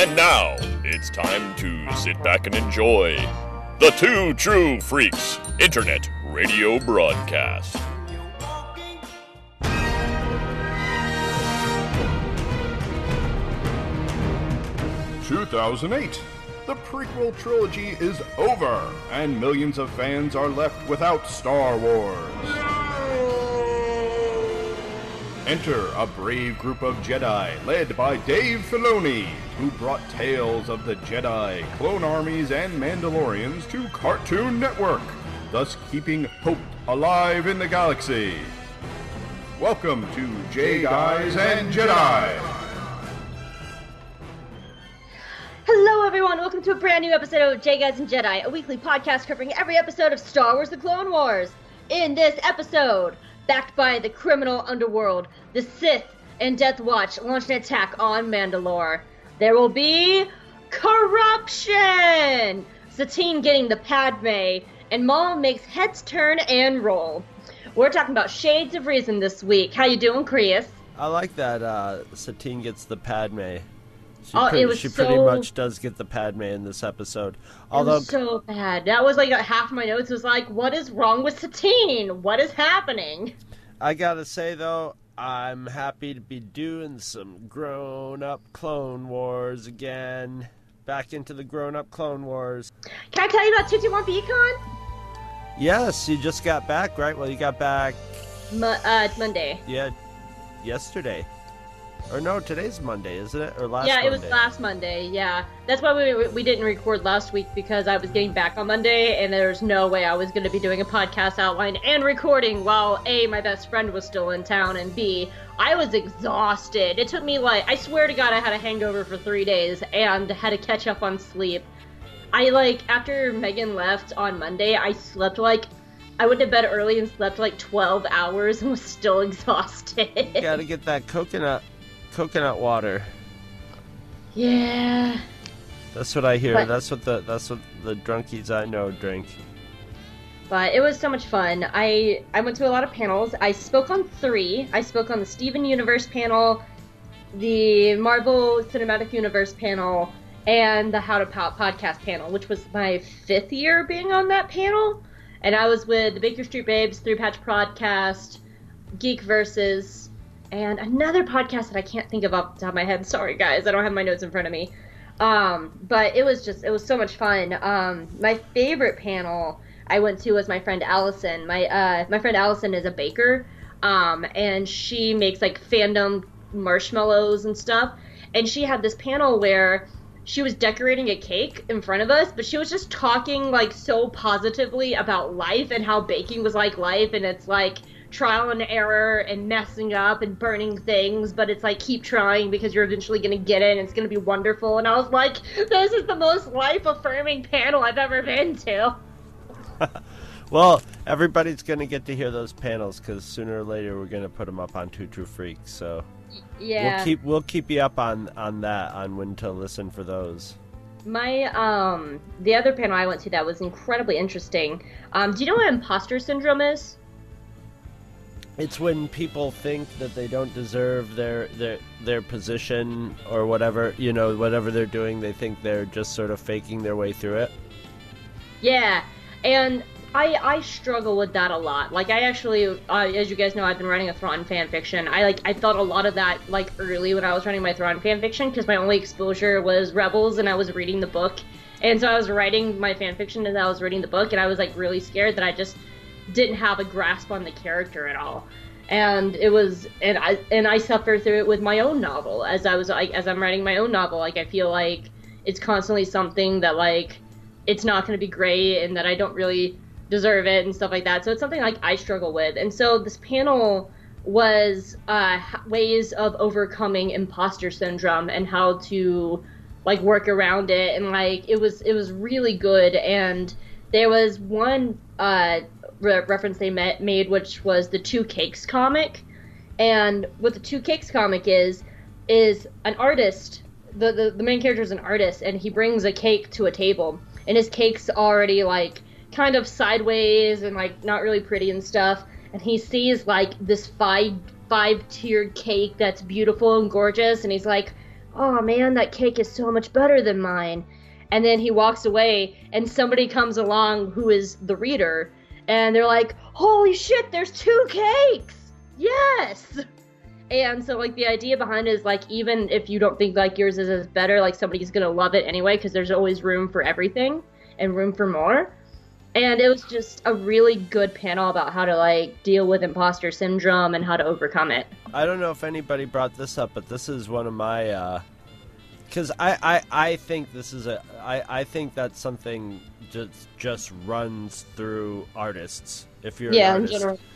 And now, it's time to sit back and enjoy the Two True Freaks Internet Radio Broadcast. "2008. The prequel trilogy is over, and millions of fans are left without Star Wars. Enter a brave group of Jedi led by Dave Filoni, who brought tales of the Jedi, clone armies, and Mandalorians to Cartoon Network, thus keeping hope alive in the galaxy. Welcome to J Guys and Jedi. Hello everyone, welcome to a brand new episode of J Guys and Jedi, a weekly podcast covering every episode of Star Wars The Clone Wars. In this episode, backed by the criminal underworld, the Sith and Death Watch launch an attack on Mandalore. There will be corruption! Satine getting the Padme, and Maul makes heads turn and roll. We're talking about shades of reason this week. How you doing, Chris? I like that Satine gets the Padme. She so... pretty much does get the Padme in this episode. Although, it was so bad. That was like half my notes was like, what is wrong with Satine? What is happening? I gotta say, though, I'm happy to be doing some grown-up Clone Wars again. Back into the grown-up Clone Wars. Can I tell you about 221 BCon? Yes, you just got back, right? Well, you got back... Monday. Yeah, yesterday. Or no, today's Monday, isn't it? Or last Monday? Yeah, it was last Monday, yeah. That's why we didn't record last week, because I was getting back on Monday, and there was no way I was going to be doing a podcast outline and recording while A, my best friend was still in town, and B, I was exhausted. It took me I swear to God, I had a hangover for 3 days, and had to catch up on sleep. After Megan left on Monday, I slept I went to bed early and slept 12 hours and was still exhausted. You gotta get that coconut water. Yeah. That's what I hear. That's what the drunkies I know drink. But it was so much fun. I went to a lot of panels. I spoke on 3. I spoke on the Steven Universe panel, the Marvel Cinematic Universe panel, and the How to Pop podcast panel, which was my 5th year being on that panel. And I was with the Baker Street Babes, 3-Patch Podcast, Geek Versus, and another podcast that I can't think of off the top of my head. Sorry, guys, I don't have my notes in front of me. But it was so much fun. My favorite panel I went to was my friend Allison. My friend Allison is a baker, and she makes fandom marshmallows and stuff. And she had this panel where she was decorating a cake in front of us, but she was just talking so positively about life and how baking was like life, and it's trial and error and messing up and burning things, but it's keep trying because you're eventually going to get it and it's going to be wonderful. And I was like, this is the most life-affirming panel I've ever been to. Well, everybody's going to get to hear those panels because sooner or later we're going to put them up on Two True Freaks, so yeah, we'll keep you up on that, on when to listen for those. My the other panel I went to that was incredibly interesting. Do you know what imposter syndrome is? It's when people think that they don't deserve their position or whatever, whatever they're doing, they think they're just sort of faking their way through it. Yeah, and I struggle with that a lot. I actually, as you guys know, I've been writing a Thrawn fanfiction. I felt a lot of that early when I was writing my Thrawn fanfiction, because my only exposure was Rebels and I was reading the book. And so I was writing my fanfiction and I was reading the book, and I was really scared that I just didn't have a grasp on the character at all. And it was, and I suffer through it with my own novel as I'm writing my own novel. I feel it's constantly something that it's not going to be great and that I don't really deserve it and stuff like that. So it's something I struggle with. And so this panel was ways of overcoming imposter syndrome and how to work around it. And it was really good. And there was one reference they made, which was the Two Cakes comic. And what the Two Cakes comic is an artist. The main character is an artist, and he brings a cake to a table, and his cake's already kind of sideways and not really pretty and stuff, and he sees this five-tiered cake that's beautiful and gorgeous, and he's like, oh man, that cake is so much better than mine. And then he walks away, and somebody comes along who is the reader, and they're like, holy shit, there's 2 cakes! Yes! And so, like, the idea behind it is, like, even if you don't think, like, yours is better, like, somebody's gonna love it anyway, because there's always room for everything, and room for more. And it was just a really good panel about how to, like, deal with imposter syndrome and how to overcome it. I don't know if anybody brought this up, but this is one of my, because I think this is I think that's something just runs through artists. If you're an artist, in general.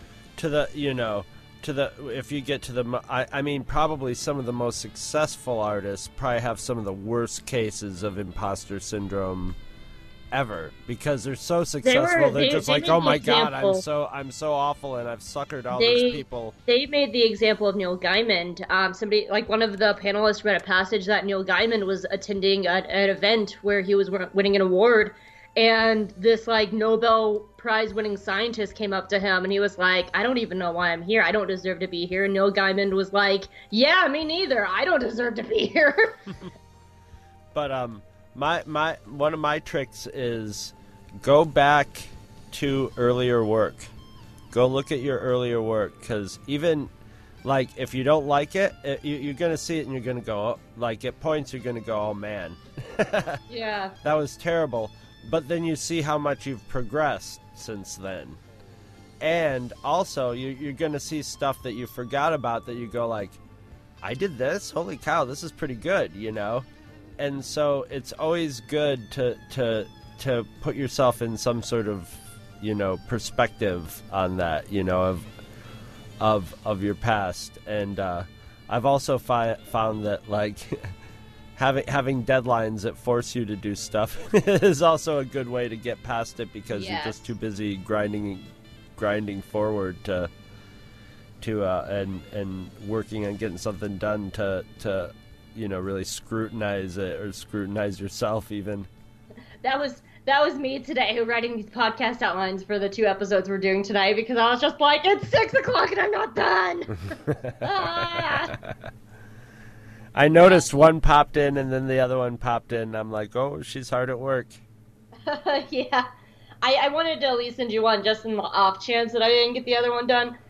If you get to the, I mean, probably some of the most successful artists probably have some of the worst cases of imposter syndrome ever, because they're so successful. They're just like, oh my god, I'm so awful, and I've suckered all these people. They made the example of Neil Gaiman. Somebody, like one of the panelists, read a passage that Neil Gaiman was attending an event where he was winning an award, and this like Nobel Prize winning scientist came up to him, and he was like, I don't even know why I'm here. I don't deserve to be here. And Neil Gaiman was like, yeah, me neither. I don't deserve to be here. But My one of my tricks is go back to earlier work. Go look at your earlier work, because even like if you don't like it, you're gonna see it and you're gonna go, like, at points you're gonna go, oh man, yeah, that was terrible. But then you see how much you've progressed since then, and also you're gonna see stuff that you forgot about that you go like, I did this, holy cow, this is pretty good, you know. And so it's always good to put yourself in some sort of, you know, perspective on that, you know, of your past. And I've also found that, like, having deadlines that force you to do stuff is also a good way to get past it, because you're just too busy grinding forward and working on getting something done to you know, really scrutinize it, or scrutinize yourself even. That was me today, writing these podcast outlines for the 2 episodes we're doing tonight, because I was just like, it's 6:00 and I'm not done. I noticed one popped in and then the other one popped in. I'm like, oh, she's hard at work. Yeah. I wanted to at least send you one just in the off chance that I didn't get the other one done.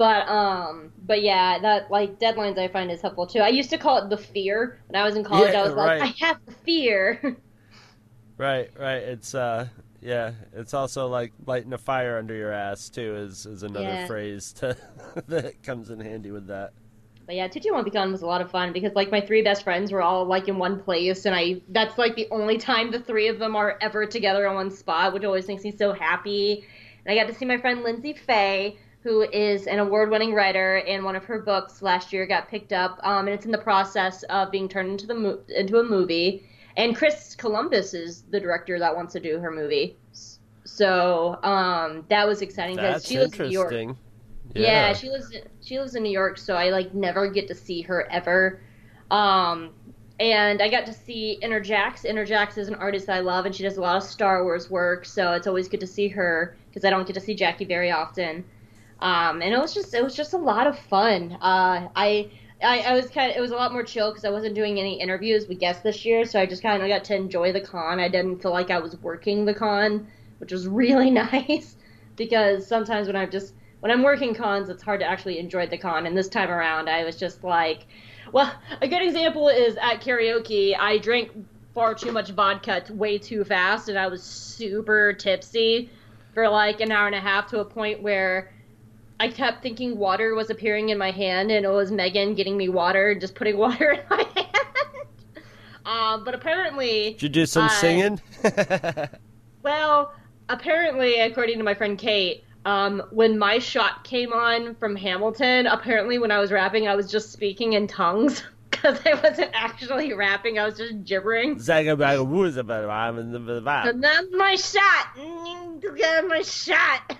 But yeah, that, like, deadlines I find is helpful too. I used to call it the fear. When I was in college, I was like, I have the fear. Right. It's, it's also like lighting a fire under your ass too is another phrase that comes in handy with that. But yeah, 221BCon was a lot of fun, because like my 3 best friends were all like in one place, and that's like the only time the 3 of them are ever together in one spot, which always makes me so happy. And I got to see my friend Lindsay Faye, who is an award-winning writer, and one of her books last year got picked up, and it's in the process of being turned into a movie. And Chris Columbus is the director that wants to do her movie. So that was exciting, because she lives in New York. Yeah, she lives in New York, so I like never get to see her ever. And I got to see Interjax. Interjax is an artist that I love, and she does a lot of Star Wars work, so it's always good to see her, because I don't get to see Jackie very often. And it was just a lot of fun. It was a lot more chill, because I wasn't doing any interviews with guests this year, so I just kind of got to enjoy the con. I didn't feel like I was working the con, which was really nice, because sometimes when I'm working cons, it's hard to actually enjoy the con. And this time around, I was just like, well, a good example is at karaoke, I drank far too much vodka way too fast, and I was super tipsy for like an hour and a half, to a point where I kept thinking water was appearing in my hand, and it was Megan getting me water, just putting water in my hand. But apparently... Did you do some singing? Well, apparently, according to my friend Kate, when my shot came on from Hamilton, apparently when I was rapping, I was just speaking in tongues, because I wasn't actually rapping, I was just gibbering. And then my shot! My shot!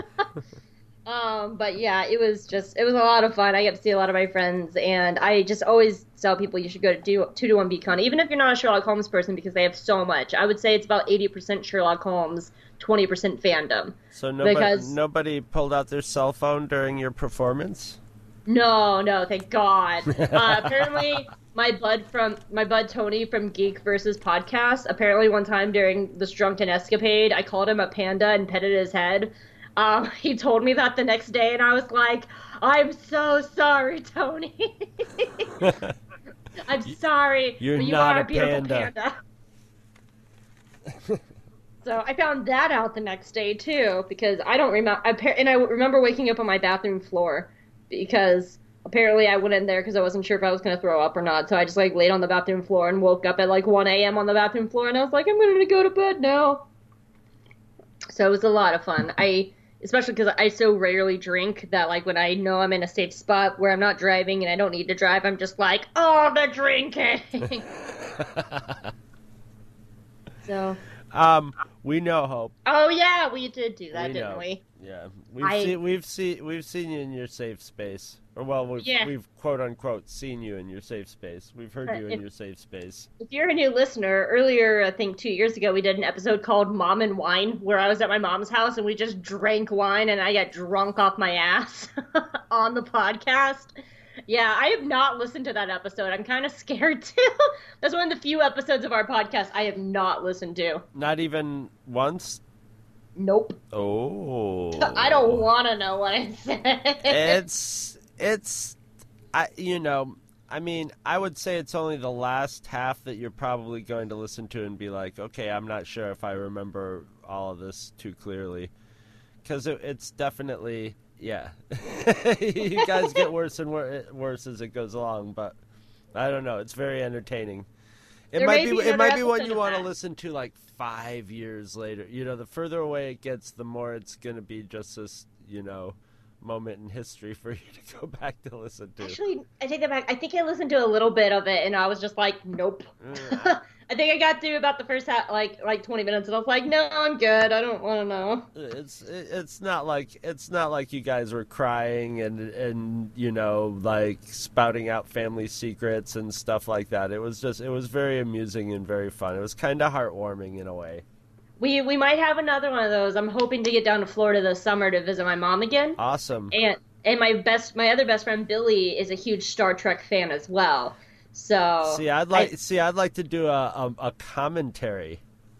But yeah, it was a lot of fun. I got to see a lot of my friends, and I just always tell people you should go to 221BCon, even if you're not a Sherlock Holmes person, because they have so much. I would say it's about 80% Sherlock Holmes, 20% fandom. So nobody pulled out their cell phone during your performance? No, thank God. Apparently my bud Tony from Geek versus Podcast. Apparently, one time during this drunken escapade, I called him a panda and petted his head. He told me that the next day, and I was like, "I'm so sorry, Tony. I'm sorry. You're but you not are a a beautiful panda." So I found that out the next day too, because I don't remember. And I remember waking up on my bathroom floor because apparently I went in there because I wasn't sure if I was going to throw up or not. So I just like laid on the bathroom floor and woke up at like 1 a.m. on the bathroom floor, and I was like, I'm going to go to bed now. So it was a lot of fun. Especially because I so rarely drink that like when I know I'm in a safe spot where I'm not driving and I don't need to drive, I'm just like, oh, the drinking. So. We know, Hope. Oh yeah, we did do that, didn't know. we? Yeah, we've seen you in your safe space, or well, we've quote unquote seen you in your safe space. We've heard you in your safe space. If you're a new listener, earlier I think 2 years ago we did an episode called "Mom and Wine," where I was at my mom's house and we just drank wine and I got drunk off my ass on the podcast. Yeah, I have not listened to that episode. I'm kind of scared too. That's one of the few episodes of our podcast I have not listened to. Not even once? Nope. Oh. I don't want to know what I said. I mean, I would say it's only the last half that you're probably going to listen to and be like, okay, I'm not sure if I remember all of this too clearly. Because it's definitely... Yeah, you guys get worse and worse as it goes along, but I don't know. It's very entertaining. It might be one you want to listen to like 5 years later. You know, the further away it gets, the more it's going to be just this, moment in history for you to go back to listen to. Actually, I take that back. I think I listened to a little bit of it, and I was just like, nope. I think I got through about the first half, like 20 minutes, and I was like, no, I'm good. I don't want to know. It's not like you guys were crying and like spouting out family secrets and stuff like that. It was very amusing and very fun. It was kind of heartwarming in a way. We might have another one of those. I'm hoping to get down to Florida this summer to visit my mom again. Awesome. And my other best friend Billy is a huge Star Trek fan as well. So I'd like to do a commentary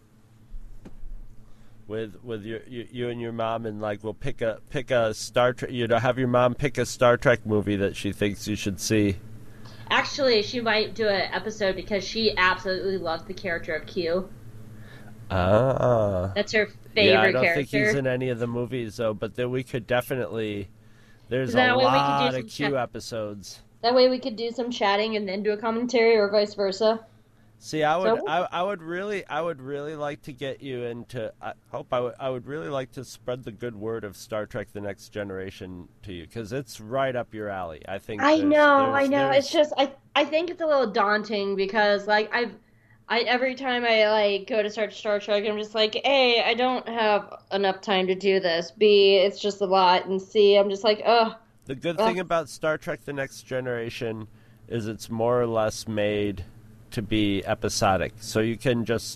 with you and your mom, and like we'll pick a Star Trek. Have your mom pick a Star Trek movie that she thinks you should see. Actually, she might do an episode because she absolutely loves the character of Q. That's her favorite character. Yeah, I don't think he's in any of the movies though, but then we could definitely. There's a lot of Q episodes. That way we could do some chatting and then do a commentary, or vice versa. See, I would really like to get you into. I would really like to spread the good word of Star Trek: The Next Generation to you, because it's right up your alley. I think. I know. It's just I think it's a little daunting because like every time I like go to start Star Trek, I'm just like, A, I don't have enough time to do this. B, it's just a lot, and C, I'm just like, ugh. The good thing about Star Trek: The Next Generation is it's more or less made to be episodic. So you could just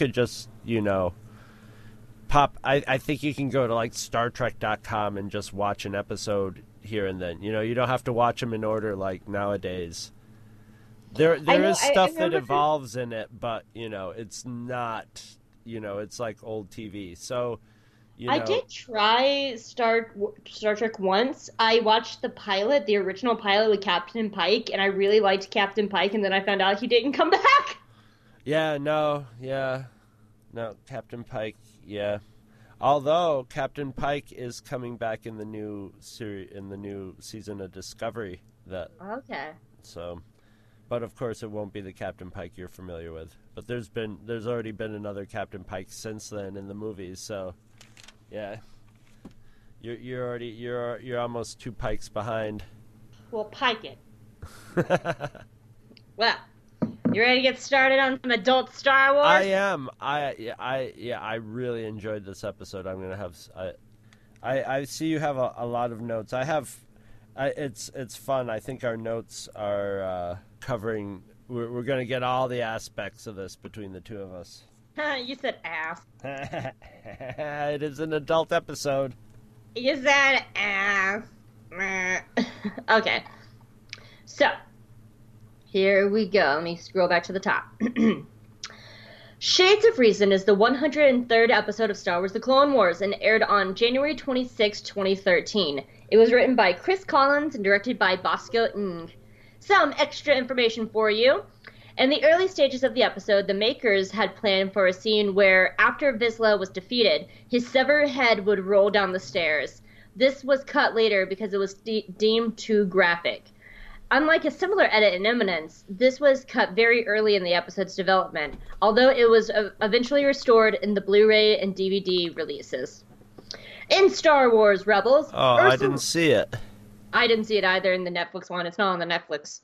pop. I think you can go to like StarTrek.com and just watch an episode here and then. You don't have to watch them in order like nowadays. There is stuff that evolves in it, but it's not. It's like old TV. So. I did try Star Trek once. I watched the pilot, the original pilot with Captain Pike, and I really liked Captain Pike, and then I found out he didn't come back. No, Captain Pike, yeah. Although Captain Pike is coming back in the new season of Discovery. Okay. So, but of course it won't be the Captain Pike you're familiar with. But there's already been another Captain Pike since then in the movies, so. Yeah, you're almost 2 Pikes behind. Well, Pike it. Well, you ready to get started on some adult Star Wars? I am. I really enjoyed this episode. I'm gonna have. I see you have a lot of notes. It's fun. I think our notes are covering. We're gonna get all the aspects of this between the two of us. You said ass. It is an adult episode. You said ass. Okay. So, Here we go. Let me scroll back to the top. Shades of Reason is the 103rd episode of Star Wars The Clone Wars and aired on January 26, 2013. It was written by Chris Collins and directed by Bosco Ng. Some extra information for you. In the early stages of the episode, the makers had planned for a scene where, after Vizsla was defeated, his severed head would roll down the stairs. This was cut later because it was deemed too graphic. Unlike a similar edit in Eminence, this was cut very early in the episode's development, although it was eventually restored in the Blu-ray and DVD releases. In Star Wars Rebels... Oh, I didn't see it. I didn't see it either in the Netflix one. It's not on the Netflix.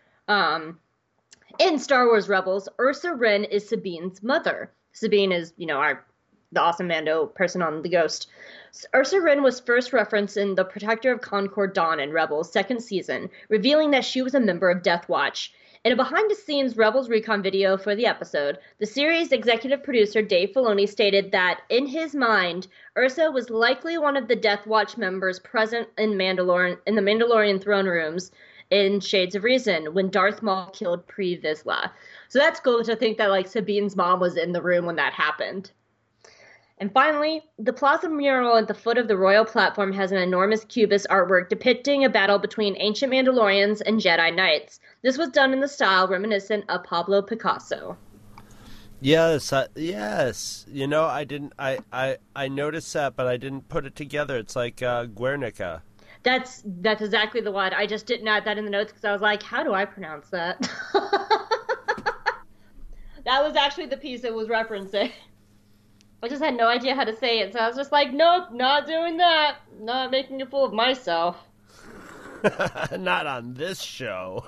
In Star Wars Rebels, Ursa Wren is Sabine's mother. Sabine is, the awesome Mando person on The Ghost. Ursa Wren was first referenced in The Protector of Concord Dawn in Rebels' second season, revealing that she was a member of Death Watch. In a behind-the-scenes Rebels recon video for the episode, the series' executive producer Dave Filoni stated that, in his mind, Ursa was likely one of the Death Watch members present in the Mandalorian throne rooms in Shades of Reason when Darth Maul killed Pre Vizsla. So that's cool to think that Sabine's mom was in the room when that happened. And finally, the plaza mural at the foot of the royal platform has an enormous cubist artwork depicting a battle between ancient Mandalorians and Jedi Knights. This was done in the style reminiscent of Pablo Picasso. Yes, yes. I noticed that, but I didn't put it together. It's like Guernica. That's exactly the one. I just didn't add that in the notes because I was like, how do I pronounce that? That was actually the piece it was referencing. I just had no idea how to say it, so I was just like, nope, not doing that. Not making a fool of myself. Not on this show.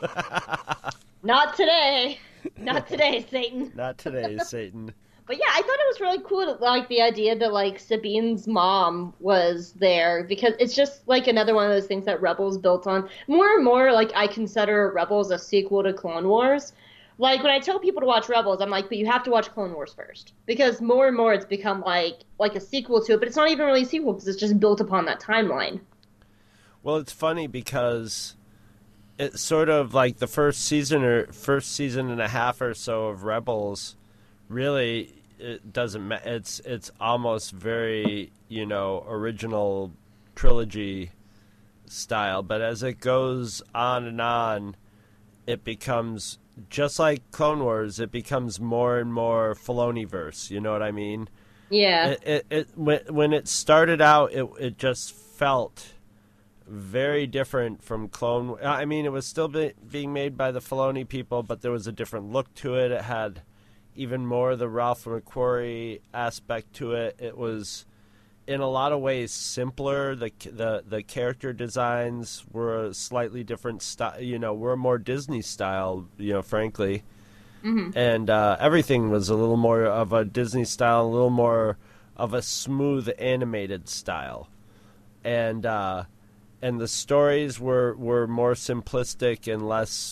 Not today. Not today, Satan. Not today, Satan. But yeah, I thought it was really cool, the idea that, Sabine's mom was there, because it's just, another one of those things that Rebels built on. More and more, I consider Rebels a sequel to Clone Wars. When I tell people to watch Rebels, I'm like, but you have to watch Clone Wars first. Because more and more it's become like a sequel to it, but it's not even really a sequel because it's just built upon that timeline. Well, it's funny because it's sort of like the first season and a half or so of Rebels, really, it doesn't it's almost very, original trilogy style. But as it goes on, it becomes... Just like Clone Wars, it becomes more and more Filoni-verse. You know what I mean? Yeah. When it started out, it just felt very different from Clone. I mean, it was still being made by the Filoni people, but there was a different look to it. It had even more of the Ralph McQuarrie aspect to it. It was, in a lot of ways, simpler. The character designs were a slightly different style. Were more Disney style. Frankly, and everything was a little more of a Disney style, a little more of a smooth animated style, and the stories were more simplistic and less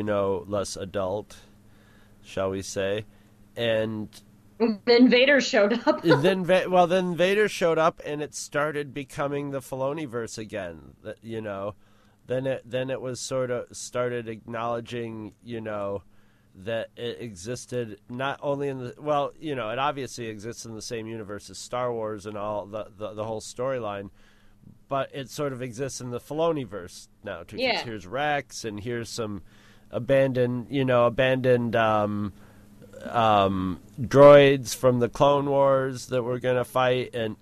adult, shall we say, and. Then Vader showed up. then Vader showed up, and it started becoming the Filoni-verse again. Then it was sort of started acknowledging, that it existed not only in the it obviously exists in the same universe as Star Wars and all the whole storyline, but it sort of exists in the Filoni-verse now too. Yeah. Here's Rex, and here's some abandoned droids from the Clone Wars that we're gonna fight, and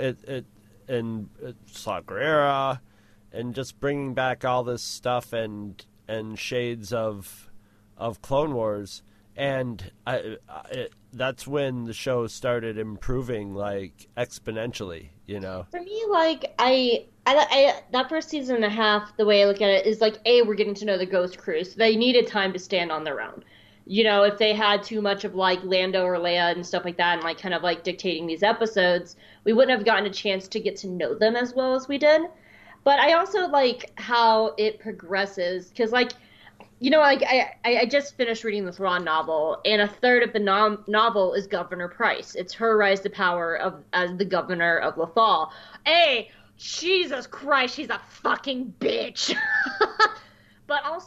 Saw Gerrera, and just bringing back all this stuff and shades of Clone Wars, and that's when the show started improving exponentially. For me, I that first season and a half, the way I look at it is we're getting to know the Ghost Crew, so they needed time to stand on their own. If they had too much of Lando or Leia and stuff like that and dictating these episodes, we wouldn't have gotten a chance to get to know them as well as we did. But I also like how it progresses because I just finished reading the Thrawn novel, and a third of the novel is Governor Pryce. It's her rise to power as the governor of Lothal. Hey, Jesus Christ, she's a fucking bitch. But also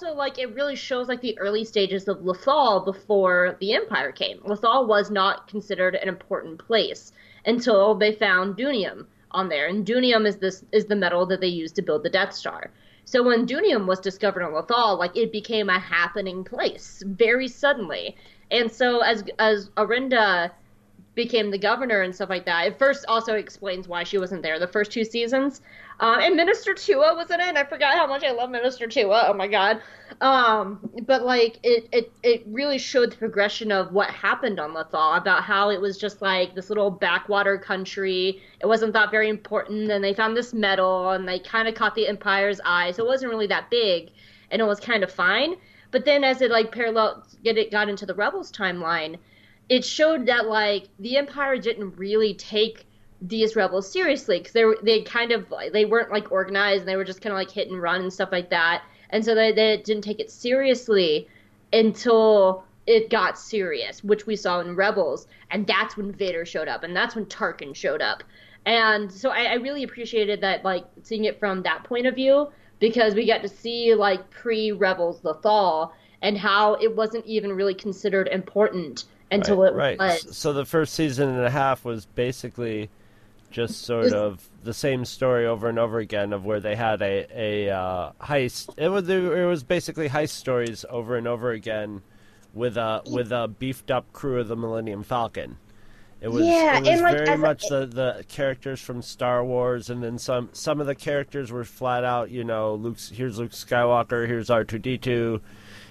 also, like, it really shows, like, the early stages of Lothal before the Empire came. Lothal was not considered an important place until they found Dunium on there, and Dunium is the metal that they used to build the Death Star. So when Dunium was discovered on Lothal, like, it became a happening place very suddenly. And so as Orinda became the governor and stuff like that, it first also explains why she wasn't there the first 2 seasons. And Minister Tua was in it, and I forgot how much I love Minister Tua. Oh my god. But like it really showed the progression of what happened on Lothal, about how it was just like this little backwater country. It wasn't thought very important, and they found this metal, and they kind of caught the Empire's eye, so it wasn't really that big, and it was kind of fine. But then as it like got into the Rebels timeline, it showed that like the Empire didn't really take these rebels seriously, because they weren't like organized, and they were just kind of like hit and run and stuff like that, and so they didn't take it seriously until it got serious, which we saw in Rebels, and that's when Vader showed up, and that's when Tarkin showed up. And so I really appreciated that, like, seeing it from that point of view, because we got to see like pre-Rebels Lothal and how it wasn't even really considered important until it was. So the first season and a half was basically just sort of the same story over and over again, of where they had a heist. It was basically heist stories over and over again with a beefed up crew of the Millennium Falcon. It was very much the characters from Star Wars, and then some of the characters were flat out, here's Luke Skywalker, here's R2-D2,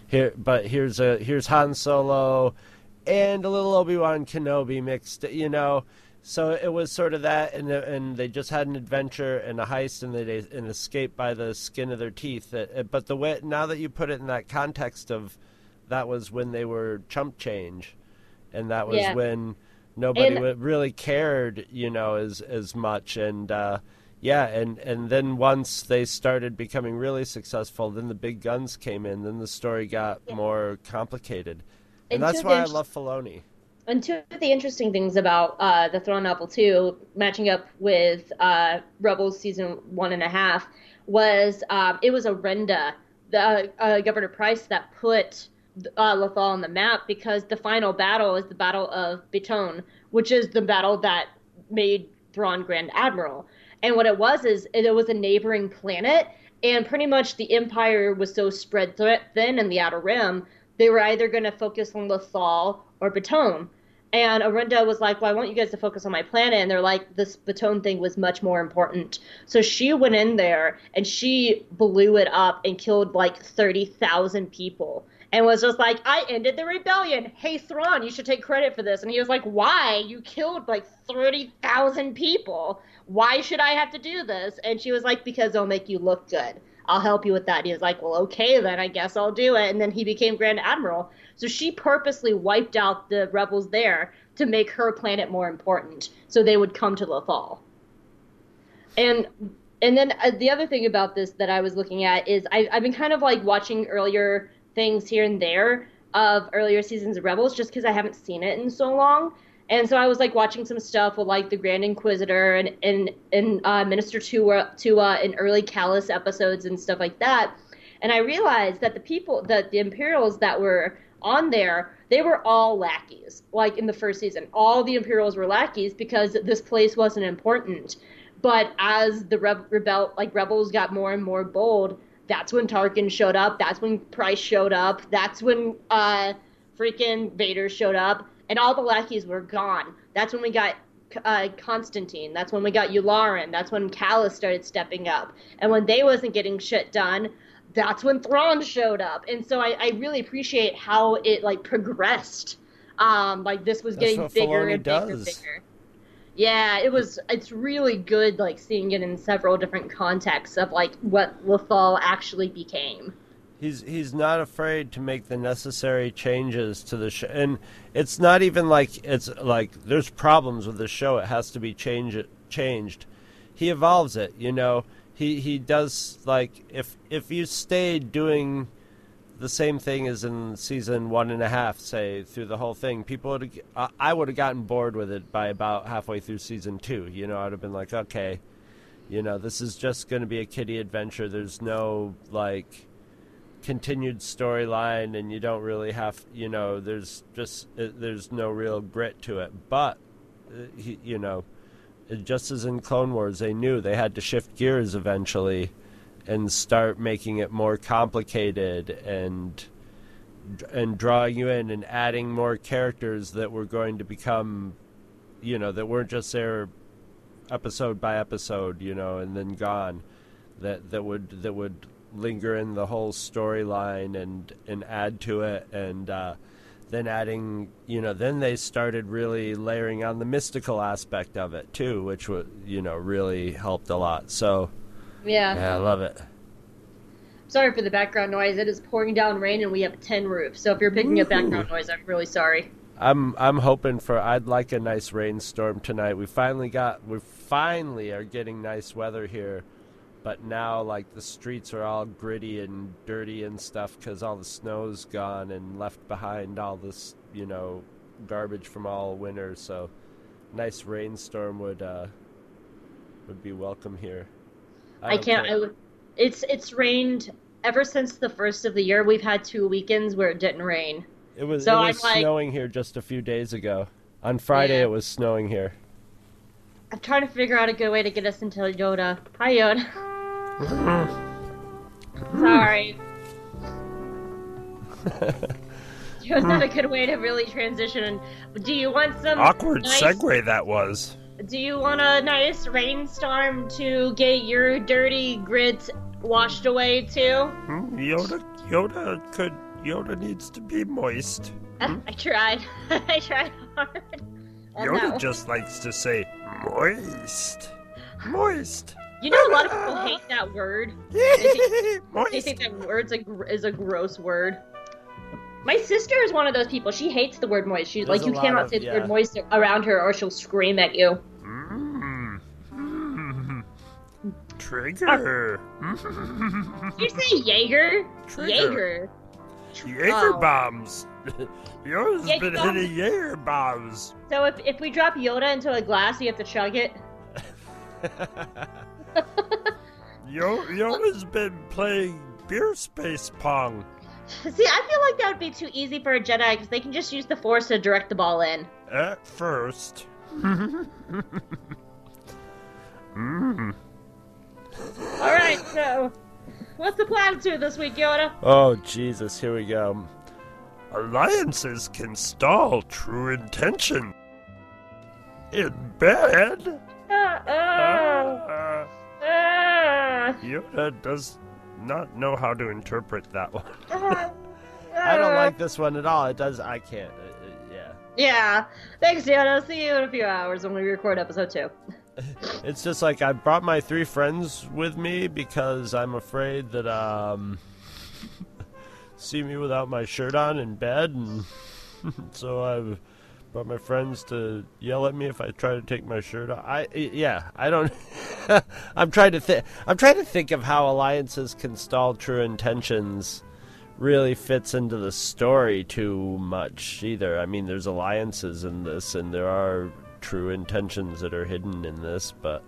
here's Han Solo, and a little Obi-Wan Kenobi mixed, So it was sort of that, and they just had an adventure and a heist, and an escape by the skin of their teeth. But the way, now that you put it in that context of, that was when they were chump change, and that was when nobody really cared, as much. And and then once they started becoming really successful, then the big guns came in. Then the story got more complicated, and that's why I love Filoni. And two of the interesting things about the Thrawn Novel 2, matching up with Rebels Season 1.5, was it was Orinda, Governor Price, that put Lothal on the map, because the final battle is the Battle of Baton, which is the battle that made Thrawn Grand Admiral. And what it was is it was a neighboring planet, and pretty much the Empire was so spread thin in the Outer Rim, they were either going to focus on Lothal or Baton. And Orinda was like, well, I want you guys to focus on my planet. And they're like, this Baton thing was much more important. So she went in there and she blew it up and killed like 30,000 people. And was just like, I ended the rebellion. Hey, Thrawn, you should take credit for this. And he was like, why? You killed like 30,000 people. Why should I have to do this? And she was like, because it'll make you look good. I'll help you with that. And he was like, well, okay, then I guess I'll do it. And then he became Grand Admiral. So she purposely wiped out the rebels there to make her planet more important, so they would come to Lothal. And then the other thing about this that I was looking at is I've been kind of like watching earlier things here and there of earlier seasons of Rebels, just because I haven't seen it in so long. And so I was like watching some stuff with like the Grand Inquisitor and Minister Tua in early Kallus episodes and stuff like that. And I realized that the Imperials that were on there, they were all lackeys. Like in the first season, all the Imperials were lackeys because this place wasn't important. But as the rebels got more and more bold, that's when Tarkin showed up. That's when Price showed up. That's when freaking Vader showed up. And all the lackeys were gone. That's when we got Constantine. That's when we got Yularen. That's when Kallus started stepping up. And when they wasn't getting shit done, that's when Thrawn showed up. And so I really appreciate how it like progressed. Like this was getting bigger and bigger and bigger. Yeah, it's really good like seeing it in several different contexts of like what Lothal actually became. He's not afraid to make the necessary changes to the show, and it's not even like it's like there's problems with the show. It has to be changed. He evolves it, He does, like, if you stayed doing the same thing as in season 1.5, say, through the whole thing, I would have gotten bored with it by about halfway through season 2. I'd have been like, okay, this is just going to be a kiddie adventure. There's no, like, continued storyline, and you don't really have, there's no real grit to it. But, just as in Clone Wars, they knew they had to shift gears eventually and start making it more complicated and drawing you in and adding more characters that were going to become, that weren't just there episode by episode, and then gone. That would linger in the whole storyline and add to it, and then adding, then they started really layering on the mystical aspect of it too, which would, really helped a lot. So yeah, I love it. Sorry for the background noise. It is pouring down rain and we have a tin roof. So if you're picking up background noise, I'm really sorry. I'm hoping I'd like a nice rainstorm tonight. We finally are getting nice weather here, but now like the streets are all gritty and dirty and stuff because all the snow's gone and left behind all this, garbage from all winter. So nice rainstorm would be welcome here. It's rained ever since the first of the year. We've had 2 weekends where it didn't rain. It was snowing here just a few days ago. On Friday, It was snowing here. I'm trying to figure out a good way to get us into Yoda. Hi, Yoda. Sorry. Was not a good way to really transition. Do you want some awkward segue that was? Do you want a nice rainstorm to get your dirty grit washed away too? Yoda needs to be moist. I tried. I tried hard. Yoda just likes to say moist. Moist. You know, a lot of people hate that word. They think that word is a gross word. My sister is one of those people. She hates the word moist. She's like, you cannot say the word moist around her or she'll scream at you. Trigger. You say Jaeger? Trigger. Jaeger bombs. Yoda's been hitting Jaeger bombs. So if we drop Yoda into a glass, you have to chug it? Yoda's been playing beer space pong. See, I feel like that would be too easy for a Jedi because they can just use the Force to direct the ball in. At first. Alright, so what's the plan to this week, Yoda? Oh, Jesus, here we go. Alliances can stall true intention. In bed? Yoda does not know how to interpret that one. I don't like this one at all. I can't. Yeah. Yeah. Thanks, Yoda. See you in a few hours when we record episode 2. It's just like I brought my 3 friends with me because I'm afraid that see me without my shirt on in bed, and so I've brought my friends to yell at me if I try to take my shirt off. I don't. I'm trying to think of how alliances can stall true intentions. Really fits into the story too much either. I mean, there's alliances in this, and there are true intentions that are hidden in this, but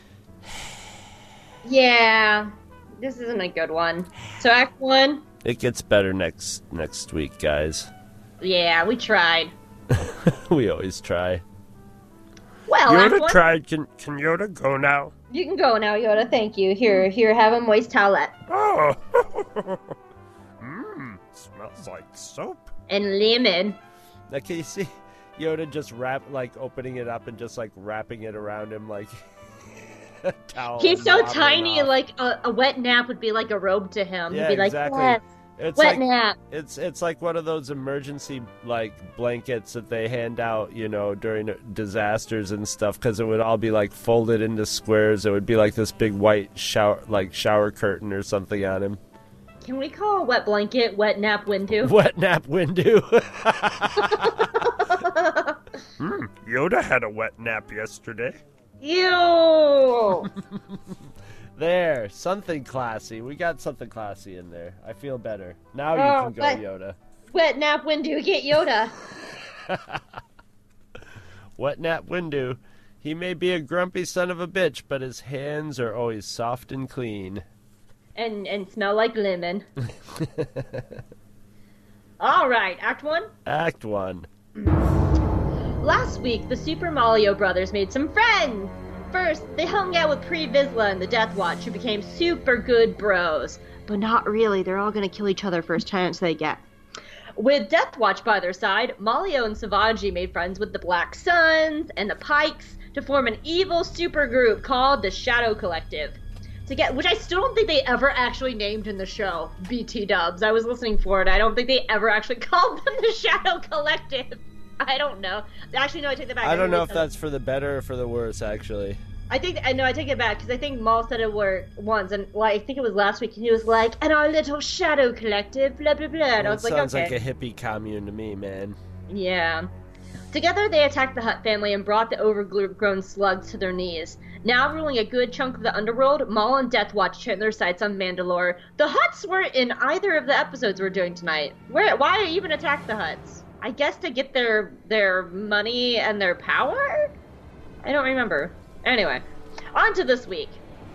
yeah, this isn't a good one. So Act 1. It gets better next week, guys. Yeah, we tried. We always try. Well, Yoda tried. Can Yoda go now? You can go now, Yoda. Thank you. Here, have a moist towelette. Oh. Smells like soap. And lemon. Now, can you see Yoda just opening it up and just wrapping it around him like a towel? He's so tiny, like a wet nap would be like a robe to him. Yeah, He'd be exactly. Like, it's wet nap. It's like one of those emergency blankets that they hand out, during disasters and stuff, because it would all be folded into squares. It would be like this big white shower curtain or something on him. Can we call a wet blanket Wet Nap Windu? Wet Nap Windu. Yoda had a wet nap yesterday. Ew! There, something classy. We got something classy in there. I feel better. Now you can go, Yoda. Wet Nap Windu, get Yoda. Wet Nap Windu. He may be a grumpy son of a bitch, but his hands are always soft and clean. and smell like lemon. All right, Act 1? Act 1. Last week, the Super Mario Brothers made some friends. First, they hung out with Pre Vizsla and the Death Watch, who became super good bros. But not really, they're all gonna kill each other first chance they get. With Death Watch by their side, Malio and Savaji made friends with the Black Suns and the Pikes to form an evil supergroup called the Shadow Collective. Which I still don't think they ever actually named in the show, BT dubs. I was listening for it. I don't think they ever actually called them the Shadow Collective. I don't know. Actually, no, I take that back. I don't know if that's for the better or for the worse, actually. I take it back, because I think Maul said it once, and I think it was last week, and he was like, and our little Shadow Collective, blah, blah, blah. And I was like, okay. Sounds like a hippie commune to me, man. Yeah. Together, they attacked the Hutt family and brought the overgrown slugs to their knees. Now ruling a good chunk of the underworld, Maul and Death Watch turned their sights on Mandalore. The Hutts weren't in either of the episodes we're doing tonight. Why even attack the Hutts? I guess to get their money and their power? I don't remember. Anyway, on to this week.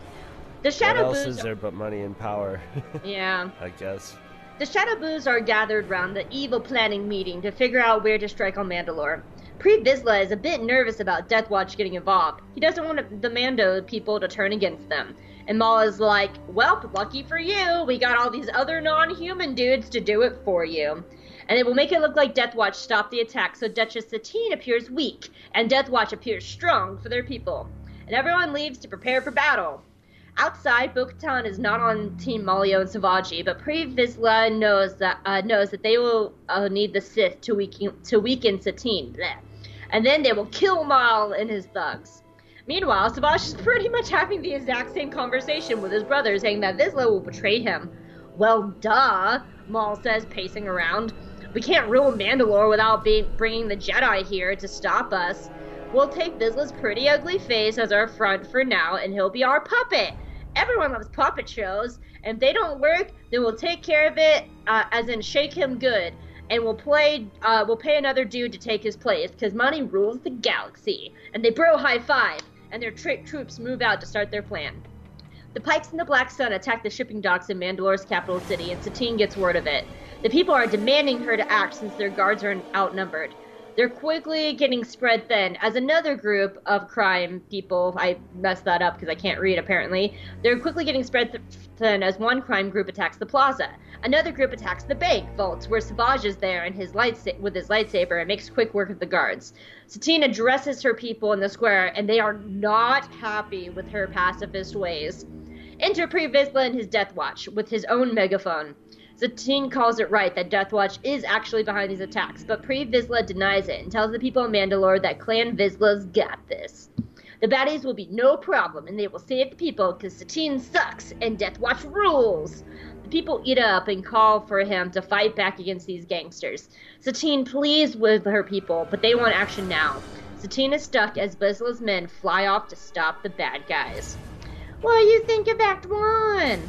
The Shadow What else is there but money and power? Yeah. I guess. The Shadow Boos are gathered round the evil planning meeting to figure out where to strike on Mandalore. Pre Vizsla is a bit nervous about Death Watch getting involved. He doesn't want the Mando people to turn against them. And Maul is like, well, lucky for you, we got all these other non-human dudes to do it for you. And it will make it look like Death Watch stopped the attack, so Duchess Satine appears weak, and Death Watch appears strong for their people. And everyone leaves to prepare for battle. Outside, Bo-Katan is not on Team Malio and Savaji, but Pre Vizsla knows that they will need the Sith to weaken Satine. Blech. And then they will kill Maul and his thugs. Meanwhile, Savage is pretty much having the exact same conversation with his brother, saying that Vizsla will betray him. Well, duh, Maul says, pacing around. We can't rule Mandalore without bringing the Jedi here to stop us. We'll take Vizsla's pretty ugly face as our front for now, and he'll be our puppet. Everyone loves puppet shows, and if they don't work, then we'll take care of it, as in shake him good. And we'll pay another dude to take his place, because money rules the galaxy. And they bro high five, and their troops move out to start their plan. The Pikes and the Black Sun attack the shipping docks in Mandalore's capital city, and Satine gets word of it. The people are demanding her to act since their guards are outnumbered. They're quickly getting spread thin as another group of crime people, I messed that up because I can't read apparently, they're quickly getting spread thin as one crime group attacks the plaza. Another group attacks the bank vaults where Savage is there and with his lightsaber and makes quick work of the guards. Satine addresses her people in the square and they are not happy with her pacifist ways. Enter Pre Vizsla and his Death Watch with his own megaphone. Satine calls it right that Death Watch is actually behind these attacks, but Pre Vizsla denies it and tells the people of Mandalore that Clan Vizsla's got this. The baddies will be no problem, and they will save the people because Satine sucks and Death Watch rules. The people eat up and call for him to fight back against these gangsters. Satine pleads with her people, but they want action now. Satine is stuck as Vizsla's men fly off to stop the bad guys. What do you think of Act 1?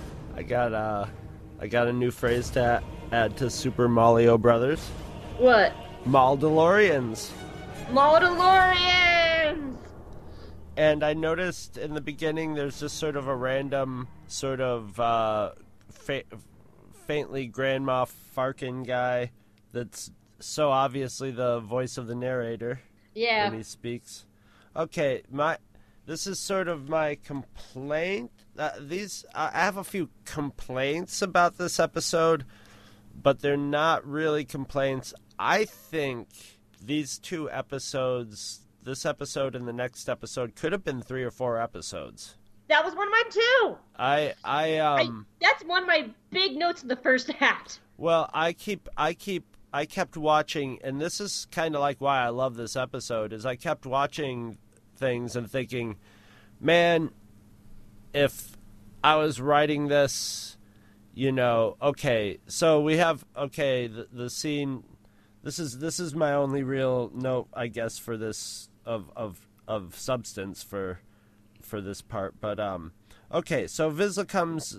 I got a new phrase to add to Super Mario Brothers. What? Maldalorians. Maldalorians! And I noticed in the beginning there's just sort of a random sort of faintly Grandma Farkin guy that's so obviously the voice of the narrator. Yeah. When he speaks. Okay, this is sort of my complaint. I have a few complaints about this episode, but they're not really complaints. I think these two episodes, this episode and the next episode, could have been 3 or 4 episodes. That was one of mine too. That's one of my big notes of the first act. Well, I kept watching, and this is kind of like why I love this episode, is I kept watching things and thinking, man, if I was writing this, okay, so we have, the scene, this is my only real note, I guess, for this of substance for this part, but okay, so Vizsla comes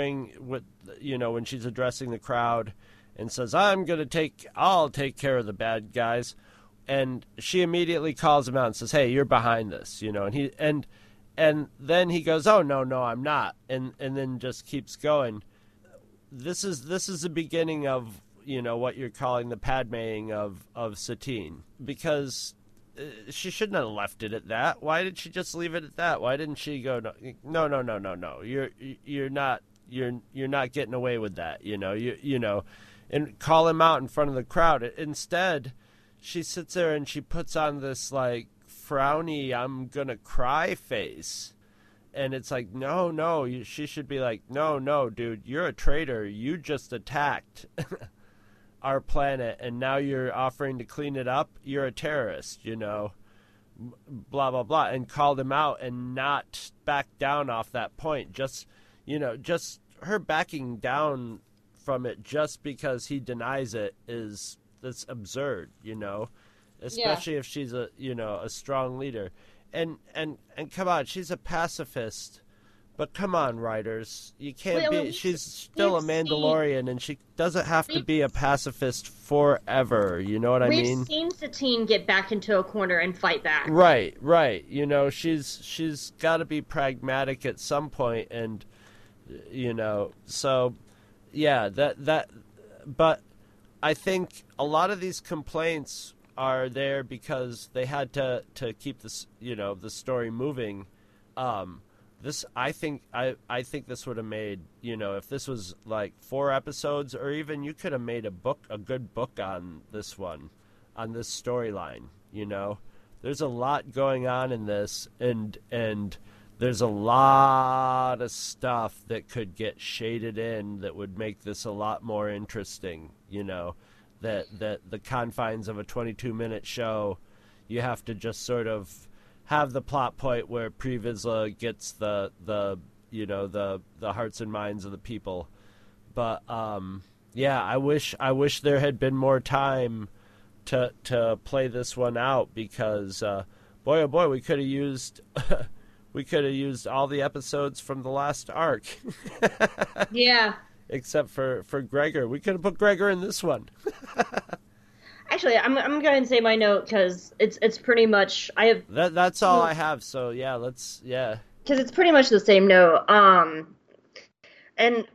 when she's addressing the crowd and says, I'll take care of the bad guys. And she immediately calls him out and says, hey, you're behind this, and And then he goes, "Oh no, I'm not," and then just keeps going. This is the beginning of what you're calling the Padmeing of Satine, because she shouldn't have left it at that. Why did she just leave it at that? Why didn't she go, no? You're not getting away with that. And call him out in front of the crowd. Instead, she sits there and she puts on this like frowny, I'm gonna cry face. And it's like, no, she should be like, no, dude, you're a traitor. You just attacked our planet, and now you're offering to clean it up. You're a terrorist, blah, blah, blah, and called him out and not back down off that point. Just her backing down from it just because he denies it that's absurd, especially if she's a strong leader. And come on, she's a pacifist. But come on, writers. You can't she's still a Mandalorian, and she doesn't have to be a pacifist forever. You know what I mean? We've seen Satine get back into a corner and fight back. Right. She's got to be pragmatic at some point, and so yeah, that. But I think a lot of these complaints are there because they had to keep this the story moving. This I think this would have made if this was like 4 episodes, or even you could have made a good book on this storyline. There's a lot going on in this, and there's a lot of stuff that could get shaded in that would make this a lot more interesting. That the confines of a 22-minute show, you have to just sort of have the plot point where Pre Vizsla gets the hearts and minds of the people. But I wish there had been more time to play this one out, because boy oh boy, we could have used all the episodes from the last arc. Yeah. Except for Gregor. We could have put Gregor in this one. Actually, I'm going to say my note, because it's pretty much I have. That's all I have. So yeah, because it's pretty much the same note. And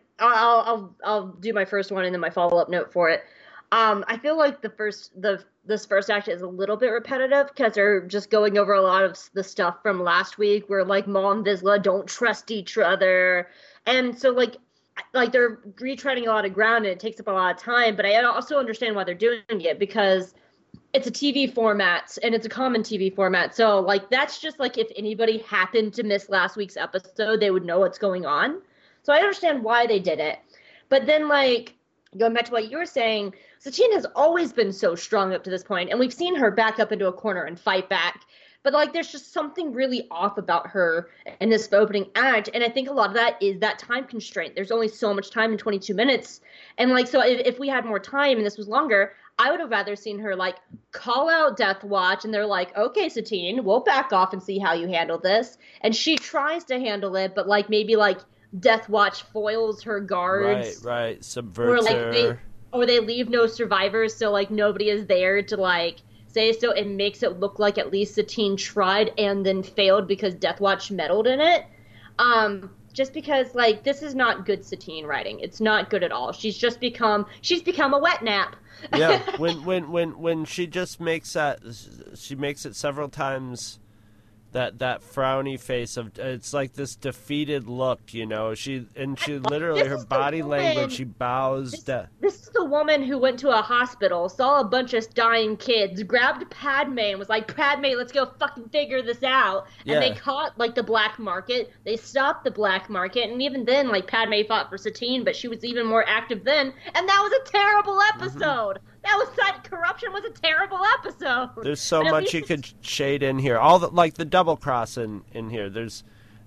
I'll do my first one and then my follow up note for it. I feel like this first act is a little bit repetitive, because they're just going over a lot of the stuff from last week, where like Maul and Vizsla don't trust each other, and so like they're retreading a lot of ground, and it takes up a lot of time. But I also understand why they're doing it, because it's a TV format, and it's a common TV format. So like that's just like if anybody happened to miss last week's episode, they would know what's going on. So I understand why they did it. But then like going back to what you were saying, Satine has always been so strong up to this point, and we've seen her back up into a corner and fight back. But like there's just something really off about her in this opening act, and I think a lot of that is that time constraint. There's only so much time in 22 minutes, and like so if we had more time and this was longer, I would have rather seen her like call out Death Watch, and they're like, okay, Satine, we'll back off and see how you handle this, and she tries to handle it, but like maybe like Death Watch foils her guards, right, subverts her, or they leave no survivors, so like nobody is there to like say, so it makes it look like at least Satine tried and then failed because Death Watch meddled in it. Just because like this is not good Satine writing. It's not good at all. She's become a wet nap. Yeah, when she just makes she makes it several times. That frowny face of, it's like this defeated look, she literally, her body language, she bows down. This is the woman who went to a hospital, saw a bunch of dying kids, grabbed Padme and was like, Padme, let's go fucking figure this out. And they caught like the black market. They stopped the black market, and even then like Padme fought for Satine, but she was even more active then, and that was a terrible episode. That corruption was a terrible episode. There's so much you could shade in here. All the like the double cross in here. There's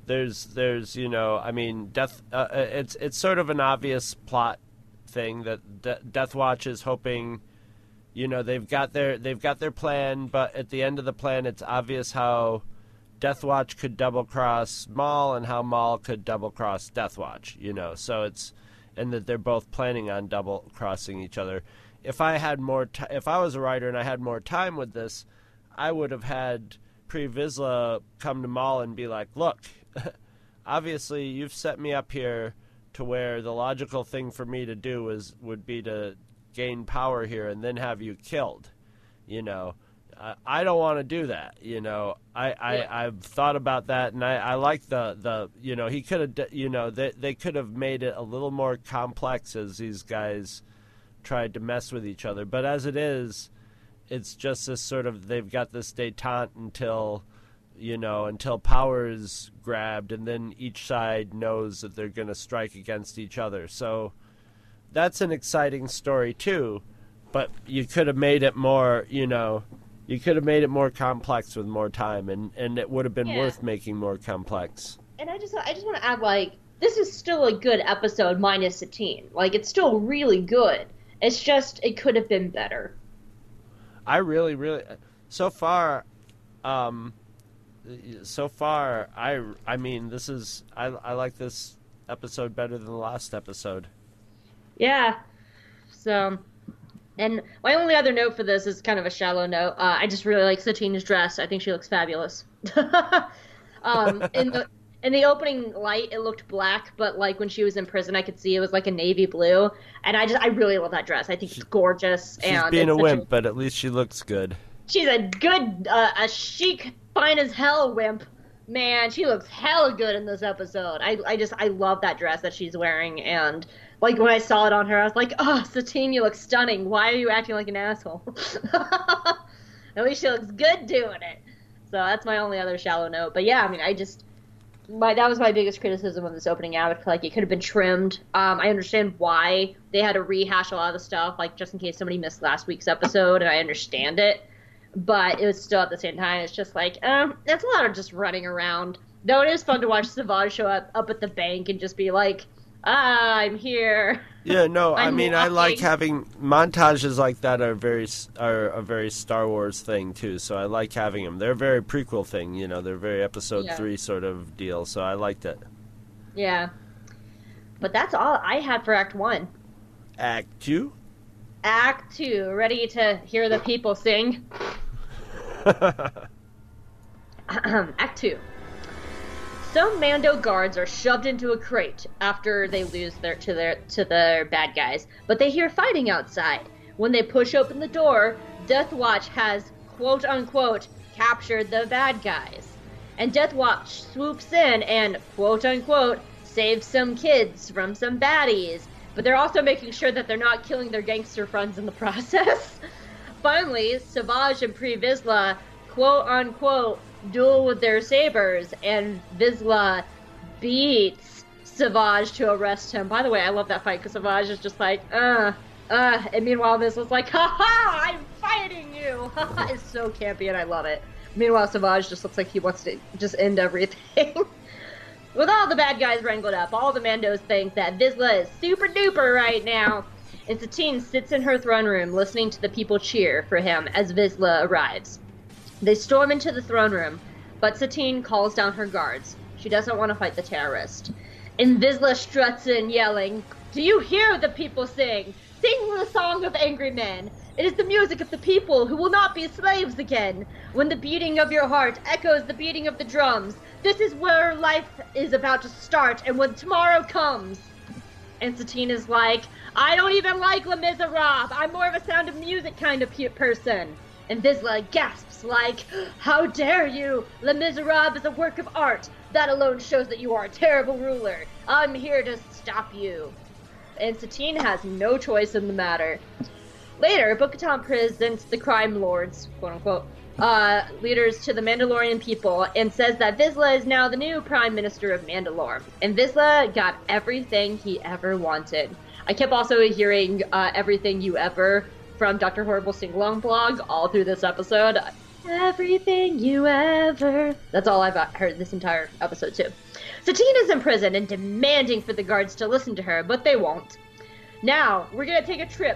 I mean, death. It's sort of an obvious plot thing that Death Watch is hoping. They've got their plan, but at the end of the plan, it's obvious how Death Watch could double cross Maul and how Maul could double cross Death Watch. So it's, and that they're both planning on double crossing each other. If I had more, if I was a writer and I had more time with this, I would have had Pre Vizsla come to Maul and be like, look, obviously you've set me up here to where the logical thing for me to do would be to gain power here and then have you killed. You know, I don't want to do that. You know, I've thought about that, and I like the you know, he could have, you know, they could have made it a little more complex as these guys tried to mess with each other. But as it is, it's just this sort of, they've got this detente until, you know, until power is grabbed, and then each side knows that they're going to strike against each other. So that's an exciting story too, but you could have made it more, you know, you could have made it more complex with more time, and it would have been worth making more complex. And I just want to add, like, this is still a good episode minus Satine. Like, it's still really good. It's just, it could have been better. I really, so far, I mean, this is, I like this episode better than the last episode. Yeah. So, and my only other note for this is kind of a shallow note. I just really like Satine's dress. I think she looks fabulous. In the opening light, it looked black, but like when she was in prison, I could see it was like a navy blue. And I really love that dress. I think it's gorgeous. She's being a wimp, but at least she looks good. She's a good, a chic, fine as hell wimp. Man, she looks hella good in this episode. I love that dress that she's wearing. And like when I saw it on her, I was like, oh, Satine, you look stunning. Why are you acting like an asshole? At least she looks good doing it. So that's my only other shallow note. But yeah, I mean, that was my biggest criticism of this opening act. Like, it could have been trimmed. I understand why they had to rehash a lot of the stuff, like, just in case somebody missed last week's episode, and I understand it. But it was still, at the same time, it's just like, that's a lot of just running around. Though it is fun to watch Savage show up at the bank and just be like, I'm here. Yeah, no, I mean, I like having montages like that are a very Star Wars thing too. So I like having them. They're a very prequel thing, you know. They're very Episode 3 sort of deal. So I liked it. Yeah, but that's all I had for Act 1. Act 2. Act 2. Ready to hear the people sing? Act 2. Some Mando guards are shoved into a crate after they lose to their bad guys, but they hear fighting outside. When they push open the door, Death Watch has, quote unquote, captured the bad guys. And Death Watch swoops in and, quote unquote, saves some kids from some baddies. But they're also making sure that they're not killing their gangster friends in the process. Finally, Savage and Pre Vizsla, quote unquote, duel with their sabers, and Vizsla beats Savage to arrest him. By the way, I love that fight because Savage is just like, and meanwhile Vizsla's like, ha, I'm fighting you. It's so campy and I love it. Meanwhile, Savage just looks like he wants to just end everything. With all the bad guys wrangled up, all the Mandos think that Vizsla is super duper right now. And Satine sits in her throne room listening to the people cheer for him as Vizsla arrives. They storm into the throne room, but Satine calls down her guards. She doesn't want to fight the terrorist. And Vizsla struts in, yelling, "Do you hear the people sing? Sing the song of angry men. It is the music of the people who will not be slaves again. When the beating of your heart echoes the beating of the drums, this is where life is about to start, and when tomorrow comes." And Satine is like, "I don't even like Les Miserables. I'm more of a Sound of Music kind of person." And Vizsla gasps like, "How dare you? Les Miserables is a work of art. That alone shows that you are a terrible ruler. I'm here to stop you." And Satine has no choice in the matter. Later, Bo-Katan presents the crime lords, quote-unquote, leaders to the Mandalorian people and says that Vizsla is now the new Prime Minister of Mandalore. And Vizsla got everything he ever wanted. I kept also hearing everything you ever from Dr. Horrible Singalong blog all through this episode. Everything you ever. That's all I've heard this entire episode too. Satine is in prison and demanding for the guards to listen to her, but they won't. Now, we're gonna take a trip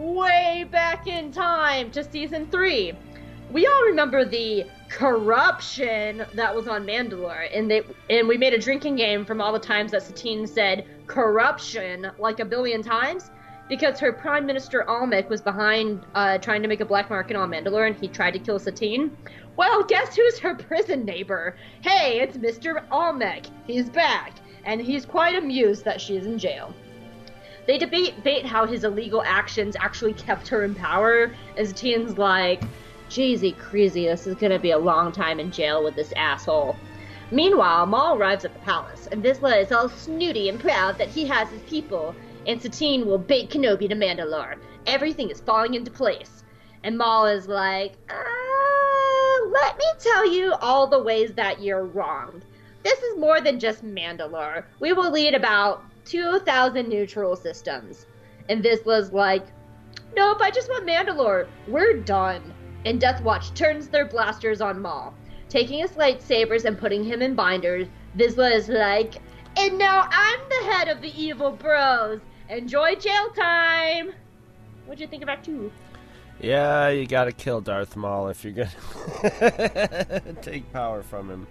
way back in time to season 3. We all remember the corruption that was on Mandalore, and we made a drinking game from all the times that Satine said corruption like a billion times, because her Prime Minister Almec was behind trying to make a black market on Mandalore, and he tried to kill Satine. Well, guess who's her prison neighbor? Hey, it's Mr. Almec. He's back, and he's quite amused that she's in jail. They debate how his illegal actions actually kept her in power, as Satine's like, Jeezy crazy, this is gonna be a long time in jail with this asshole. Meanwhile, Maul arrives at the palace, and Vizsla is all snooty and proud that he has his people, and Satine will bait Kenobi to Mandalore. Everything is falling into place. And Maul is like, let me tell you all the ways that you're wrong. This is more than just Mandalore. We will lead about 2,000 neutral systems. And Vizsla's like, nope, I just want Mandalore. We're done. And Death Watch turns their blasters on Maul. Taking his lightsabers and putting him in binders, Vizsla is like, and now I'm the head of the evil bros. Enjoy jail time. What'd you think of Act 2? Yeah, you gotta kill Darth Maul if you're gonna take power from him.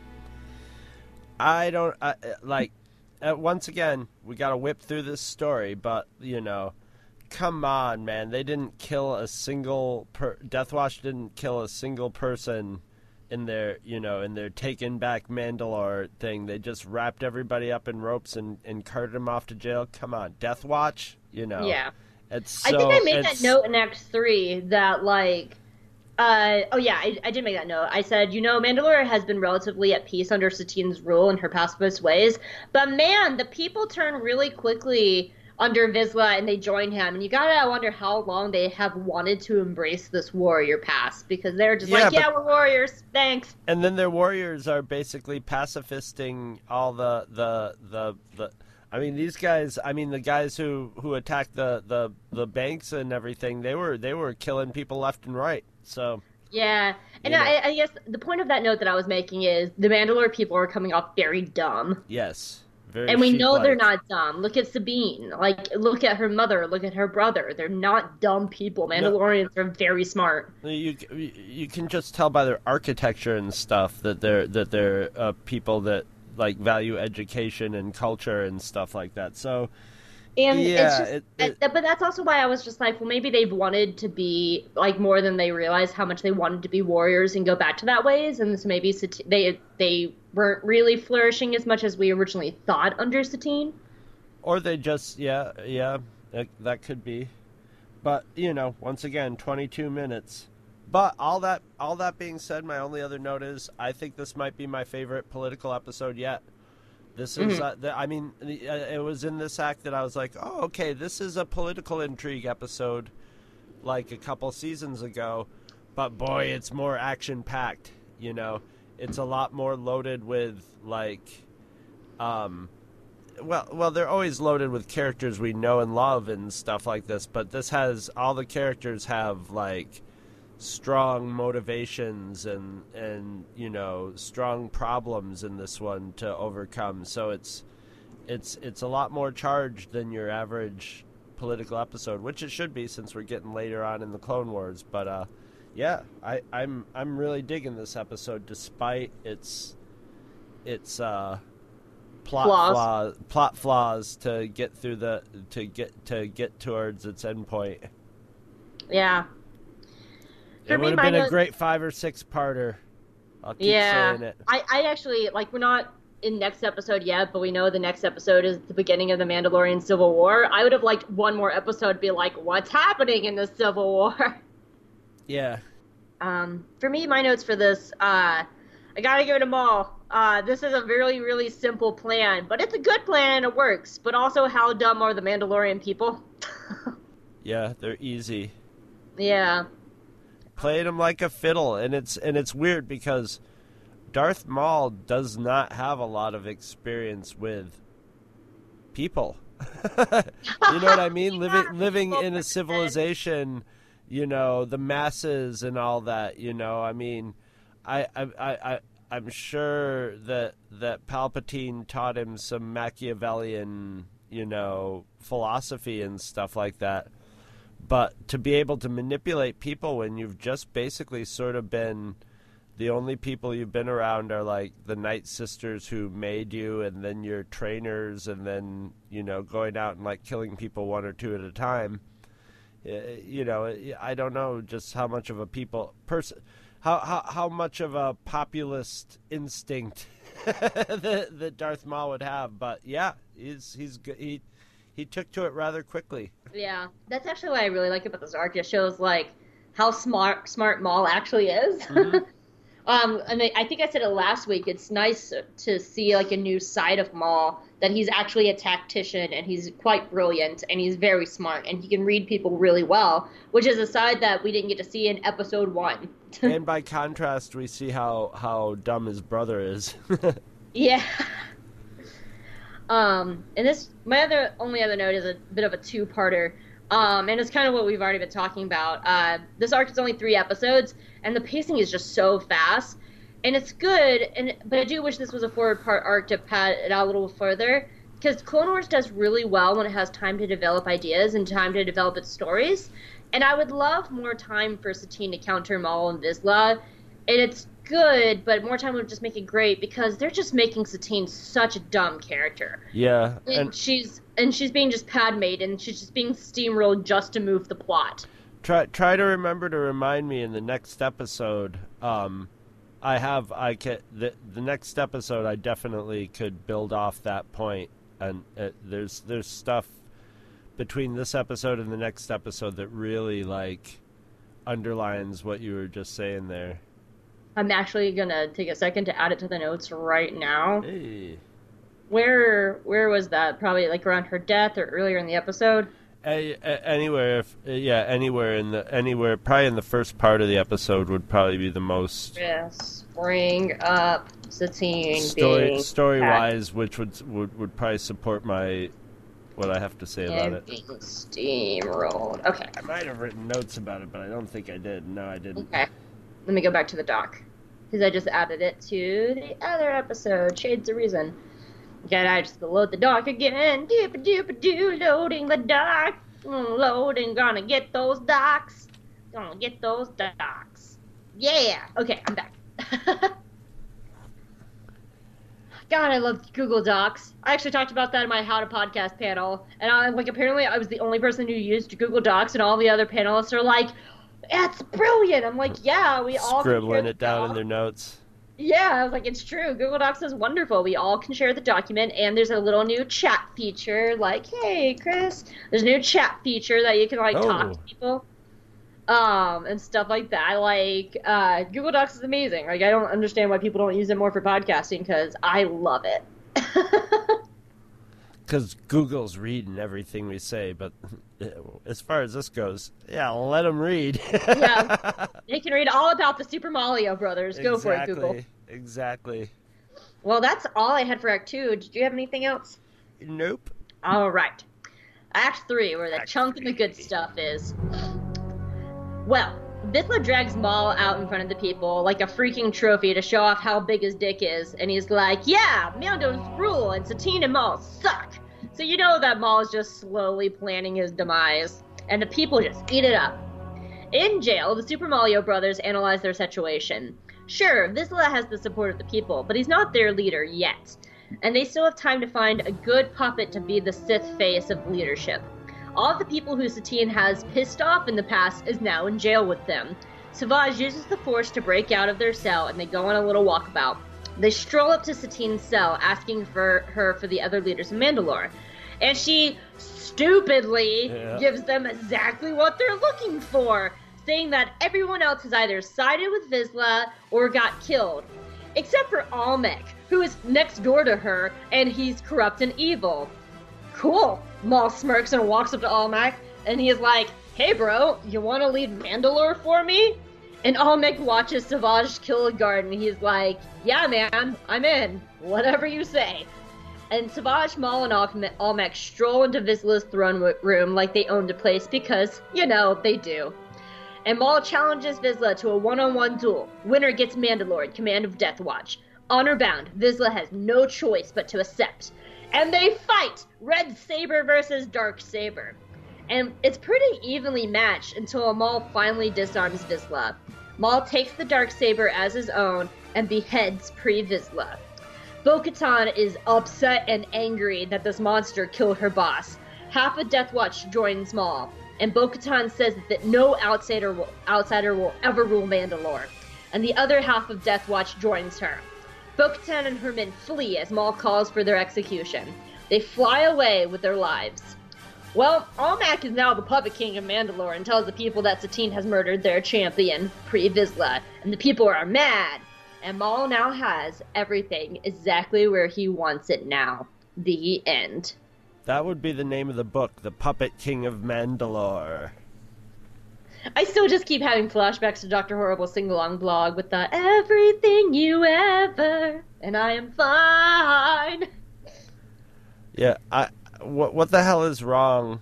Once again, we gotta whip through this story, but, come on, man. They didn't kill a single... Death Watch didn't kill a single person in their taking back Mandalore thing. They just wrapped everybody up in ropes and carted them off to jail. Come on, Death Watch, Yeah. I think I made that note in Act 3 that, I did make that note. I said, Mandalore has been relatively at peace under Satine's rule and her pacifist ways, but man, the people turn really quickly under Vizsla and they join him, and you gotta wonder how long they have wanted to embrace this warrior past, because they're just we're warriors, thanks. And then their warriors are basically pacifisting all the these guys, the guys who attacked the banks and everything, they were killing people left and right. So yeah, and I guess the point of that note that I was making is the Mandalore people are coming off very dumb. Yes. And we know they're not dumb. Look at Sabine. Look at her mother. Look at her brother. They're not dumb people. Mandalorians are very smart. You can just tell by their architecture and stuff that they're people that value education and culture and stuff like that. So, and it's just, but that's also why I was just like, well, maybe they've wanted to be more than they realized how much they wanted to be warriors and go back to that ways, and so maybe they weren't really flourishing as much as we originally thought under Satine. Or they just that could be. But once again, 22 minutes. But all that being said, my only other note is I think this might be my favorite political episode yet. This is, it was in this act that I was like, oh, okay, this is a political intrigue episode like a couple seasons ago, but boy, it's more action-packed, It's a lot more loaded with, they're always loaded with characters we know and love and stuff like this, but this has, all the characters have, strong motivations and strong problems in this one to overcome. So it's a lot more charged than your average political episode, which it should be since we're getting later on in the Clone Wars. But I'm really digging this episode despite its plot flaws to get through to get towards its endpoint. Yeah. It would have been a great 5 or 6 parter. I'll keep saying it. I actually, we're not in next episode yet, but we know the next episode is the beginning of the Mandalorian Civil War. I would have liked one more episode to be like, what's happening in the Civil War? Yeah. For me, my notes for this, I gotta give it to Maul. This is a really, really simple plan, but it's a good plan and it works. But also, how dumb are the Mandalorian people? Yeah, they're easy. Yeah. Played him like a fiddle, and it's weird because Darth Maul does not have a lot of experience with people. You know what I mean? Living in a civilization, the masses and all that. I mean, I'm sure that Palpatine taught him some Machiavellian, philosophy and stuff like that. But to be able to manipulate people when you've just basically sort of been, the only people you've been around are the Night Sisters who made you, and then your trainers, and then, going out and killing people 1 or 2 at a time. I don't know just how much of a how much of a populist instinct that Darth Maul would have. But yeah, he's good. He took to it rather quickly. Yeah, that's actually what I really like about this arc. It shows like how smart Maul actually is. Mm-hmm. And I think I said it last week. It's nice to see like a new side of Maul, that he's actually a tactician and he's quite brilliant and he's very smart and he can read people really well, which is a side that we didn't get to see in episode 1. And by contrast, we see how dumb his brother is. Yeah. And this, my only other note is a bit of a two-parter. And it's kind of what we've already been talking about. This arc is only 3 episodes, and the pacing is just so fast. And it's good, but I do wish this was a 4-part arc to pad it out a little further, because Clone Wars does really well when it has time to develop ideas and time to develop its stories. And I would love more time for Satine to counter Maul and Vizsla. And it's good, but more time would just make it great, because they're just making Satine such a dumb character. Yeah. And she's being just Padma'd, and she's just being steamrolled just to move the plot. Try to remember to remind me in the next episode. The next episode I definitely could build off that point, and there's stuff between this episode and the next episode that really like underlines what you were just saying there. I'm actually gonna take a second to add it to the notes right now. Hey. Where was that? Probably like around her death or earlier in the episode. Anywhere, probably in the first part of the episode would probably be the most. Yes, bring up Satine. Story wise, which would probably support what I have to say about it. Being steamrolled. Okay. I might have written notes about it, but I don't think I did. No, I didn't. Okay. Let me go back to the doc, because I just added it to the other episode, Shades of Reason. Okay, I just load the doc again. Doop-a-doop-a-doo, loading the doc. Loading, gonna get those docs. Gonna get those docs. Yeah! Okay, I'm back. God, I love Google Docs. I actually talked about that in my How to Podcast panel, and apparently I was the only person who used Google Docs, and all the other panelists are like, "That's brilliant!" I'm like, "Yeah, we all scribbling it down in their notes." Yeah, I was like, it's true. Google Docs is wonderful. We all can share the document, and there's a little new chat feature, like, hey, Chris. There's a new chat feature that you can, talk to people, and stuff like that. Google Docs is amazing. I don't understand why people don't use it more for podcasting, because I love it. Because Google's reading everything we say, but as far as this goes, yeah, let them read. Yeah, they can read all about the Super Mario Brothers. Go for it, Google. Exactly. Well, that's all I had for Act 2. Did you have anything else? Nope. All right. Act 3, where the chunk of the good stuff is. Well, Vizsla drags Maul out in front of the people like a freaking trophy to show off how big his dick is, and he's like, yeah, Mando's rule and Satine and Maul suck. So you know that Maul is just slowly planning his demise, and the people just eat it up. In jail, the Super Mario Brothers analyze their situation. Sure, Vizsla has the support of the people, but he's not their leader yet, and they still have time to find a good puppet to be the Sith face of leadership. All of the people who Satine has pissed off in the past is now in jail with them. Savage uses the Force to break out of their cell, and they go on a little walkabout. They stroll up to Satine's cell, asking for the other leaders of Mandalore. And she stupidly gives them exactly what they're looking for, saying that everyone else has either sided with Vizsla or got killed. Except for Almec, who is next door to her, and he's corrupt and evil. Cool. Maul smirks and walks up to Almec, and he is like, hey bro, you want to lead Mandalore for me? And Almec watches Savage kill a guard, and he's like, yeah man, I'm in. Whatever you say. And Savage, Maul, and Almec stroll into Vizsla's throne room like they own the place because, they do. And Maul challenges Vizsla to a one-on-one duel. Winner gets Mandalore in command of Death Watch. Honor bound, Vizsla has no choice but to accept. And they fight! Red Saber versus Dark Saber. And it's pretty evenly matched until Maul finally disarms Vizsla. Maul takes the Dark Saber as his own and beheads Pre-Vizsla. Bo-Katan is upset and angry that this monster killed her boss. Half of Death Watch joins Maul, and Bo-Katan says that no outsider will ever rule Mandalore. and the other half of Death Watch joins her. Bo-Katan and her men flee as Maul calls for their execution. They fly away with their lives. Well, Almec is now the puppet king of Mandalore and tells the people that Satine has murdered their champion, Pre Vizsla, and the people are mad. And Maul now has everything exactly where he wants it now. The end. That would be the name of the book, The Puppet King of Mandalore. I still just keep having flashbacks to Dr. Horrible's sing-along blog with the everything you ever, and I am fine. Yeah, what the hell is wrong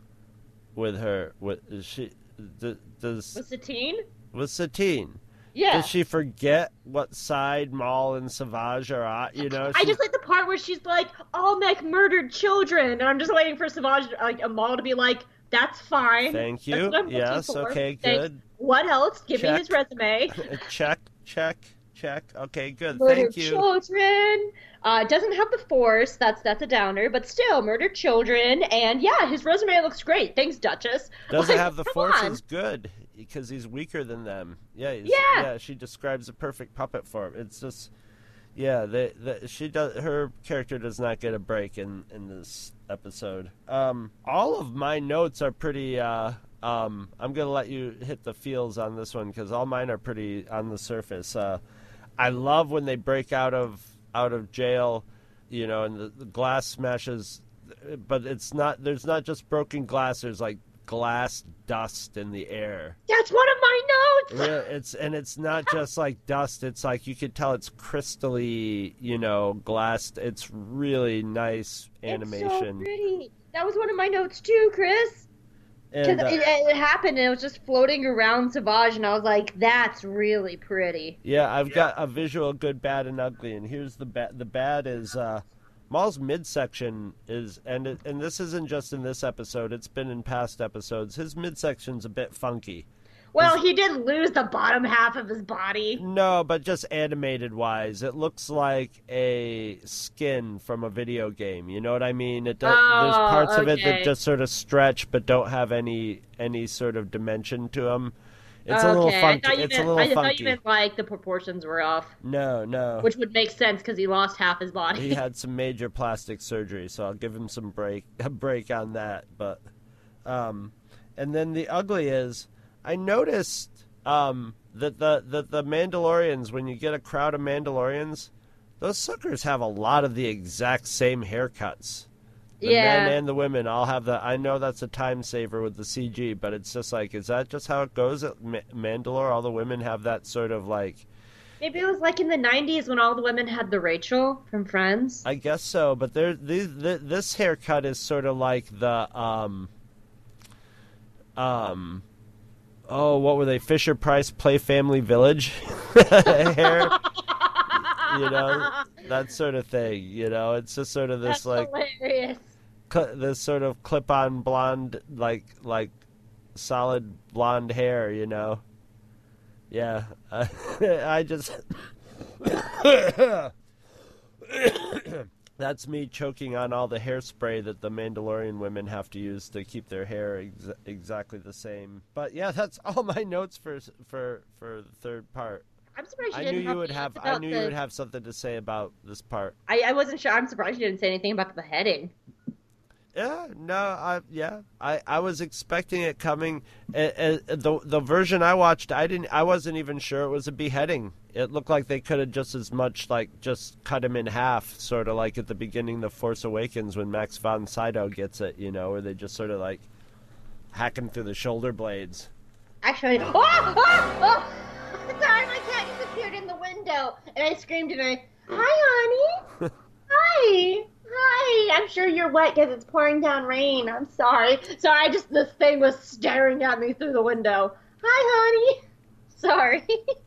with her? What is she? With Satine? With Satine. Yeah. Does she forget what side Maul and Savage are at? You know, I just like the part where she's like, Almec murdered children, and I'm just waiting for Savage, like, Maul to be like, that's fine. Thank you. Yes, okay, good. Thanks. What else? Give me his resume. Check. Okay, good. Murdered Thank you. Children. Doesn't have the Force. That's a downer, but still, murdered children. And yeah, his resume looks great. Thanks, Duchess. Doesn't have the Force is good because he's weaker than them. Yeah. She describes a perfect puppet form. It's just, yeah. Her character does not get a break in this episode. All of my notes are pretty. I'm gonna let you hit the feels on this one because all mine are pretty on the surface. I love when they break out of jail, you know, and the glass smashes, but it's not. There's not just broken glass. There's like glass dust in the air. That's one of my notes. It's not just like dust. It's like you could tell it's crystally, you know, glassed. It's really nice animation. It's so pretty. That was one of my notes too, Chris. Because it happened and it was just floating around Savage, and I was like, that's really pretty. Yeah, I've got a visual good, bad, and ugly, and here's the bad. The bad is Maul's midsection is, and this isn't just in this episode, it's been in past episodes, his midsection's a bit funky. Well, he did lose the bottom half of his body. No, but just animated-wise, it looks like a skin from a video game. You know what I mean? There's parts of it that just sort of stretch but don't have any sort of dimension to them. It's a little funky. I thought you meant like the proportions were off. No. Which would make sense because he lost half his body. He had some major plastic surgery, so I'll give him a break on that. But, and then the ugly is, I noticed that the Mandalorians, when you get a crowd of Mandalorians, those suckers have a lot of the exact same haircuts. The men and the women all have that. I know that's a time saver with the CG, but it's just like, is that just how it goes at Mandalore? All the women have that sort of like... Maybe it was like in the 90s when all the women had the Rachel from Friends. I guess so, but this haircut is sort of like the... what were they? Fisher-Price Play Family Village hair? You know, that sort of thing, you know? It's just sort of this, that's hilarious. This sort of clip-on blonde, like solid blonde hair, you know? Yeah. I just... That's me choking on all the hairspray that the Mandalorian women have to use to keep their hair exactly the same. But yeah, that's all my notes for the third part. I'm surprised you I didn't knew you would have something to say about this part. I wasn't sure. I'm surprised you didn't say anything about the beheading. Yeah, no, I was expecting it coming. The version I watched, I wasn't even sure it was a beheading. It looked like they could have just as much just cut him in half, sort of like at the beginning of The Force Awakens when Max von Sydow gets it, you know, where they just sort of like hack him through the shoulder blades. Actually, sorry, my cat just appeared in the window, and I screamed and hi, honey. Hi, I'm sure you're wet because it's pouring down rain. I'm sorry. Sorry, this thing was staring at me through the window. Hi, honey. Sorry.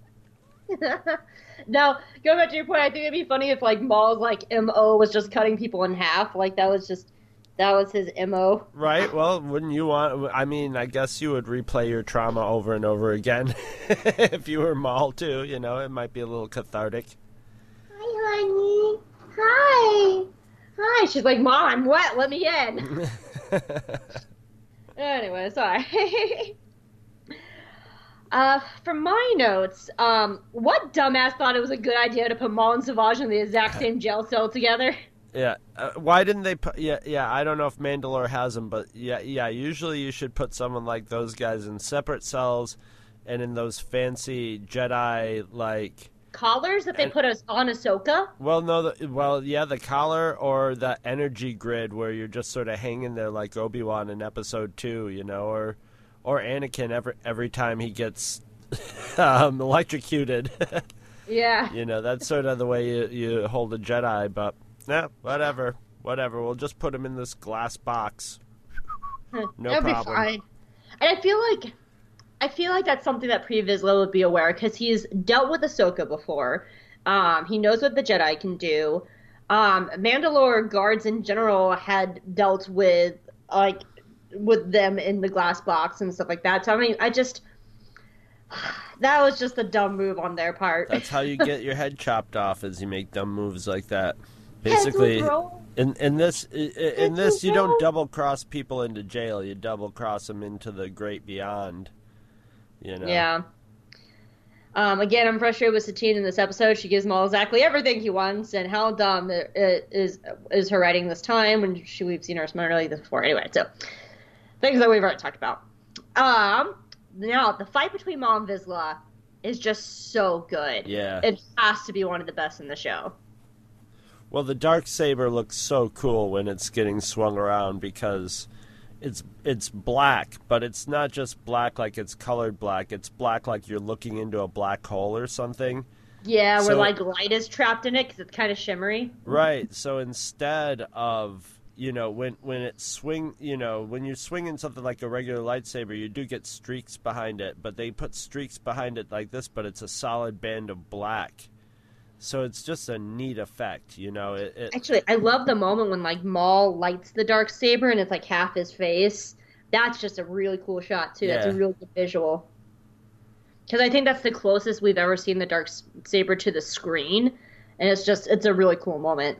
Now, going back to your point, I think it'd be funny if, like, Maul's, like, M.O. was just cutting people in half. Like, that was his M.O. Right, well, wouldn't you want, I mean, I guess you would replay your trauma over and over again if you were Maul, too, you know, it might be a little cathartic. Hi, honey. Hi. She's like, Mom, I'm wet. Let me in. Anyway, sorry. From my notes, what dumbass thought it was a good idea to put Maul and Savage in the exact same jail cell together? Yeah. Why didn't they put? Yeah. I don't know if Mandalore has them, but yeah. Usually, you should put someone like those guys in separate cells, and in those fancy Jedi like Collars that they put us on Ahsoka? Well, no. The collar or the energy grid where you're just sort of hanging there like Obi-Wan in Episode 2, or Anakin every time he gets electrocuted. Yeah. That's sort of the way you hold a Jedi, but whatever. We'll just put him in this glass box. No That'd problem. Be fine. And I feel like that's something that Pre Vizsla would be aware, because he's dealt with Ahsoka before. He knows what the Jedi can do. Mandalore guards in general had dealt with them in the glass box and stuff like that. So I mean, that was just a dumb move on their part. That's how you get your head chopped off, is you make dumb moves like that. Basically, in this you don't double cross people into jail. You double cross them into the great beyond. Yeah. Again, I'm frustrated with Satine in this episode. She gives Maul exactly everything he wants, and how dumb is her writing this time when we've seen her smartly before. Anyway, so things that we've already talked about. Now the fight between Maul and Vizsla is just so good. Yeah, it has to be one of the best in the show. Well, the Darksaber looks so cool when it's getting swung around, because it's black, but it's not just black like it's colored black. It's black like you're looking into a black hole or something. Yeah, where light is trapped in it because it's kind of shimmery. Right. So instead of when you're swinging something like a regular lightsaber, you do get streaks behind it, but they put streaks behind it like this, but it's a solid band of black. So it's just a neat effect, Actually, I love the moment when Maul lights the Darksaber and it's half his face. That's just a really cool shot too. Yeah. That's a really good visual. Because I think that's the closest we've ever seen the Darksaber to the screen, and it's a really cool moment.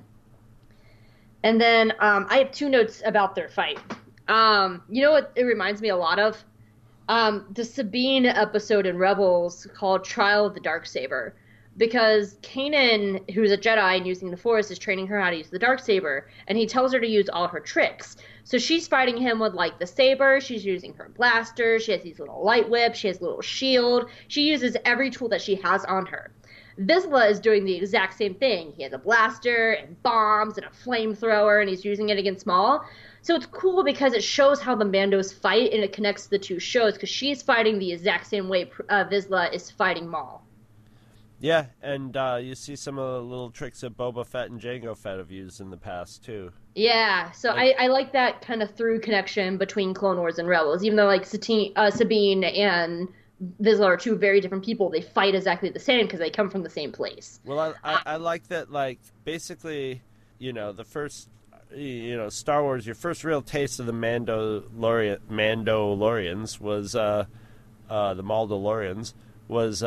And then I have two notes about their fight. You know what it reminds me a lot of? The Sabine episode in Rebels called Trial of the Darksaber. Because Kanan, who's a Jedi and using the Force, is training her how to use the Darksaber, and he tells her to use all her tricks. So she's fighting him with the saber, she's using her blaster, she has these little light whips, she has a little shield, she uses every tool that she has on her. Vizsla is doing the exact same thing. He has a blaster and bombs and a flamethrower, and he's using it against Maul. So it's cool because it shows how the Mandos fight, and it connects the two shows, because she's fighting the exact same way Vizsla is fighting Maul. Yeah, and you see some of the little tricks that Boba Fett and Jango Fett have used in the past, too. Yeah, so I like that kind of through connection between Clone Wars and Rebels. Even though, Sabine and Vizsla are two very different people, they fight exactly the same because they come from the same place. Well, I like that, basically, the first, Star Wars, your first real taste of the Mandalorians was, the Maldalorians, was,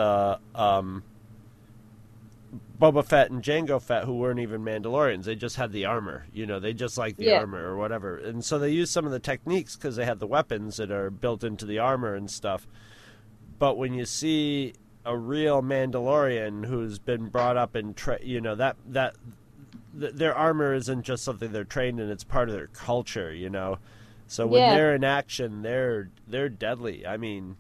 Boba Fett and Jango Fett, who weren't even Mandalorians. They just had the armor. They just liked the armor or whatever. And so they used some of the techniques because they had the weapons that are built into the armor and stuff. But when you see a real Mandalorian who's been brought up in, their armor isn't just something they're trained in; it's part of their culture. So when they're in action, they're deadly. I mean,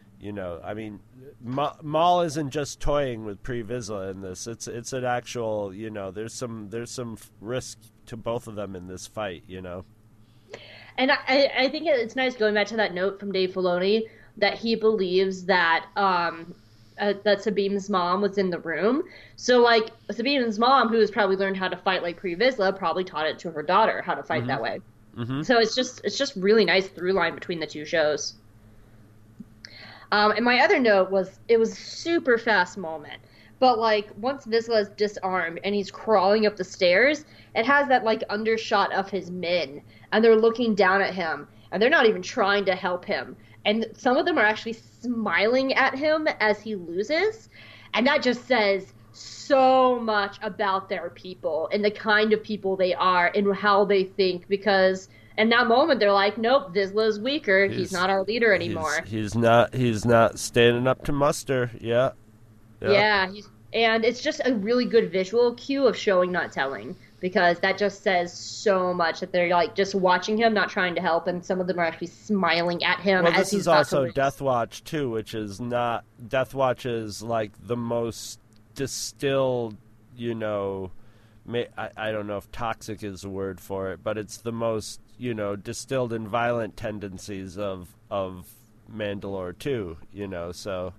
Maul isn't just toying with Pre Vizsla in this. It's an actual, there's some risk to both of them in this fight, And I think it's nice, going back to that note from Dave Filoni, that he believes that that Sabine's mom was in the room. So Sabine's mom, who has probably learned how to fight like Pre Vizsla, probably taught it to her daughter how to fight that way. Mm-hmm. So it's just really nice through line between the two shows. And my other note was, it was a super fast moment. But, once Vizsla is disarmed and he's crawling up the stairs, it has that, undershot of his men. And they're looking down at him. And they're not even trying to help him. And some of them are actually smiling at him as he loses. And that just says so much about their people and the kind of people they are and how they think. Because in that moment they're like, nope, Vizsla's weaker. He's not our leader anymore. He's not standing up to muster. Yeah. Yeah, and it's just a really good visual cue of showing, not telling, because that just says so much that they're like just watching him, not trying to help, and some of them are actually smiling at him. Well, as this he's is also not Death Watch too, which is not Death Watch is like the most distilled, you know. I don't know if toxic is the word for it, but it's the most, you know, distilled and violent tendencies of Mandalore too, you know. So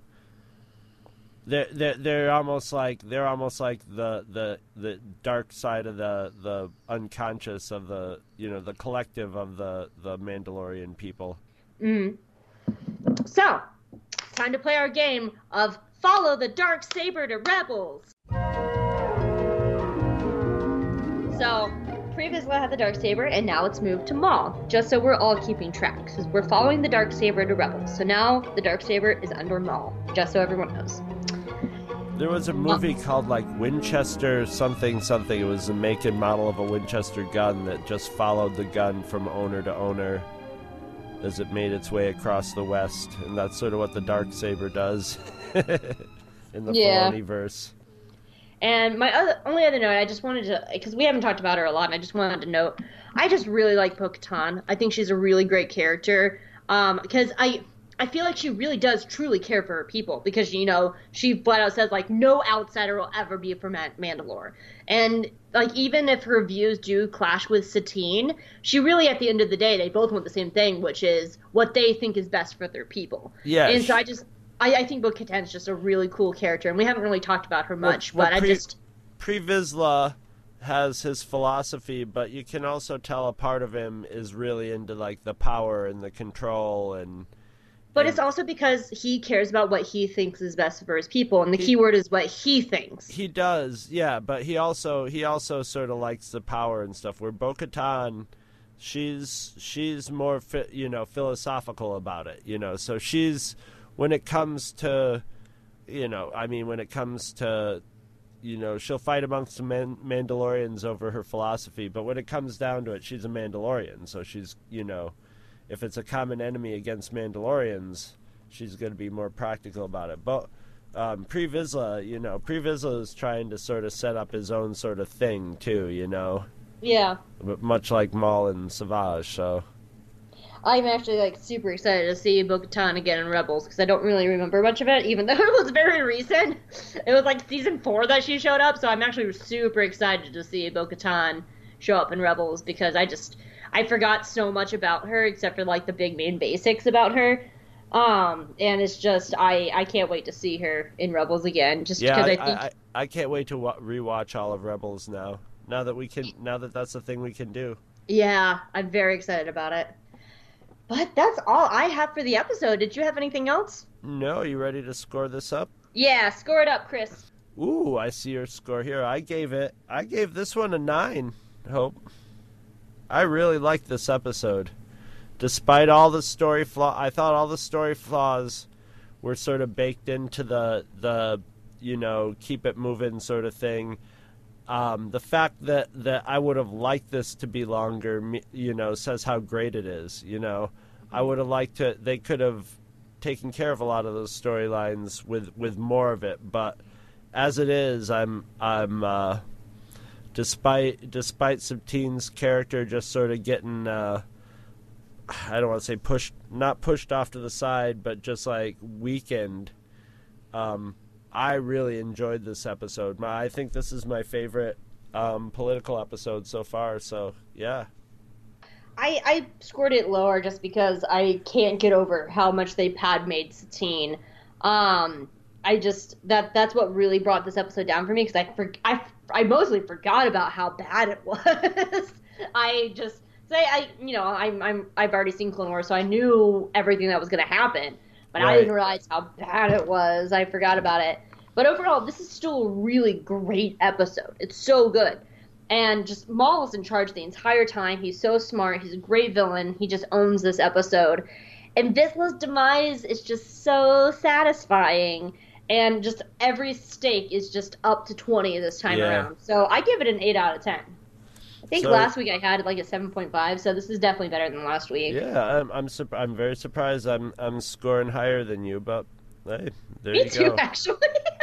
they're almost like the dark side of the unconscious of the, you know, the collective of the Mandalorian people. So, time to play our game of follow the dark saber to Rebels. So, previously I had the Darksaber, and now it's moved to Maul, just so we're all keeping track, because we're following the Darksaber to Rebels. So now the Darksaber is under Maul, just so everyone knows. There was a movie called, like, Winchester something. It was a make and model of a Winchester gun that just followed the gun from owner to owner as it made its way across the West, and that's sort of what the Darksaber does in the Filoni-verse. And my only other note, I just wanted to, because we haven't talked about her a lot, and I just wanted to note, I just really like Bo-Katan. I think she's a really great character, because I feel like she really does truly care for her people, because, you know, she flat out says, like, no outsider will ever be for Mandalore. And, like, even if her views do clash with Satine, she really, at the end of the day, they both want the same thing, which is what they think is best for their people. Yeah. And so I think Bo-Katan's just a really cool character, and we haven't really talked about her much, but Pre Vizsla has his philosophy, but you can also tell a part of him is really into, like, the power and the control and... But it's also because he cares about what he thinks is best for his people, and the key word is what he thinks. He does, yeah, but he also sort of likes the power and stuff, where Bo-Katan... She's more, you know, philosophical about it, you know, so she's... When it comes to, you know, she'll fight amongst the Mandalorians over her philosophy, but when it comes down to it, she's a Mandalorian, so she's, you know, if it's a common enemy against Mandalorians, she's going to be more practical about it. But Pre Vizsla is trying to sort of set up his own sort of thing, too, you know? Yeah. But much like Maul and Savage, so... I'm actually, like, super excited to see Bo-Katan again in Rebels, because I don't really remember much of it, even though it was very recent. It was, like, season 4 that she showed up, so I'm actually super excited to see Bo-Katan show up in Rebels, because I forgot so much about her, except for, like, the big main basics about her. And it's just, I can't wait to see her in Rebels again, just because I think... I can't wait to rewatch all of Rebels now that that's a thing we can do. Yeah, I'm very excited about it. But that's all I have for the episode. Did you have anything else? No, you ready to score this up? Yeah, score it up, Chris. Ooh, I see your score here. I gave this one a 9, Hope. I really liked this episode. Despite all the story I thought all the story flaws were sort of baked into the you know, keep it moving sort of thing. The fact that I would have liked this to be longer, you know, says how great it is, you know. I would have liked to, they could have taken care of a lot of those storylines with more of it, but as it is, I'm despite Sabtine's character just sort of getting, I don't want to say not pushed off to the side, but just like weakened, I really enjoyed this episode. I think this is my favorite political episode so far, so yeah. I scored it lower just because I can't get over how much they Padma'd Satine. That's what really brought this episode down for me, because I mostly forgot about how bad it was. I've already seen Clone Wars, so I knew everything that was going to happen. But right. I didn't realize how bad it was. I forgot about it. But overall, this is still a really great episode. It's so good. And just Maul is in charge the entire time. He's so smart. He's a great villain. He just owns this episode. And Vizsla's demise is just so satisfying. And just every stake is just up to 20 this time around. So I give it an 8 out of 10. think last week I had like a 7.5, so this is definitely better than last week. Yeah, I'm very surprised. I'm scoring higher than you, but hey, there Me you too, go. actually.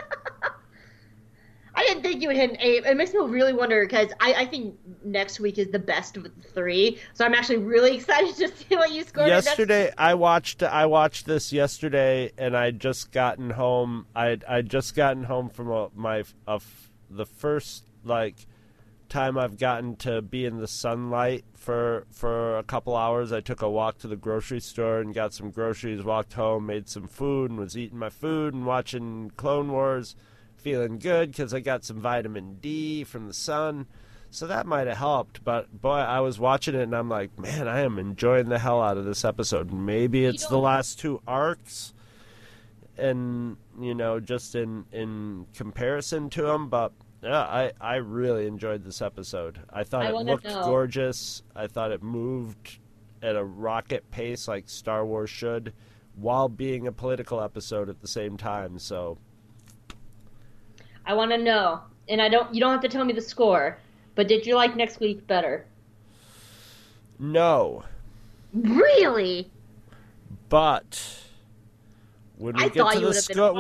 I didn't think you would hit an 8. It makes me really wonder because I think next week is the best of the 3. So I'm actually really excited to see what you scored. Yesterday, I watched this yesterday, and I'd just gotten home. I'd just gotten home from the first time I've gotten to be in the sunlight for a couple hours. I took a walk to the grocery store and got some groceries, walked home, made some food, and was eating my food and watching Clone Wars, feeling good because I got some vitamin D from the sun. So that might have helped, but boy, I was watching it and I'm like, man, I am enjoying the hell out of this episode. Maybe it's the last 2 arcs and, just in comparison to them, but yeah, I really enjoyed this episode. I thought it looked gorgeous. I thought it moved at a rocket pace like Star Wars should, while being a political episode at the same time. So I want to know, and you don't have to tell me the score, but did you like next week better? No. Really? But when we get to the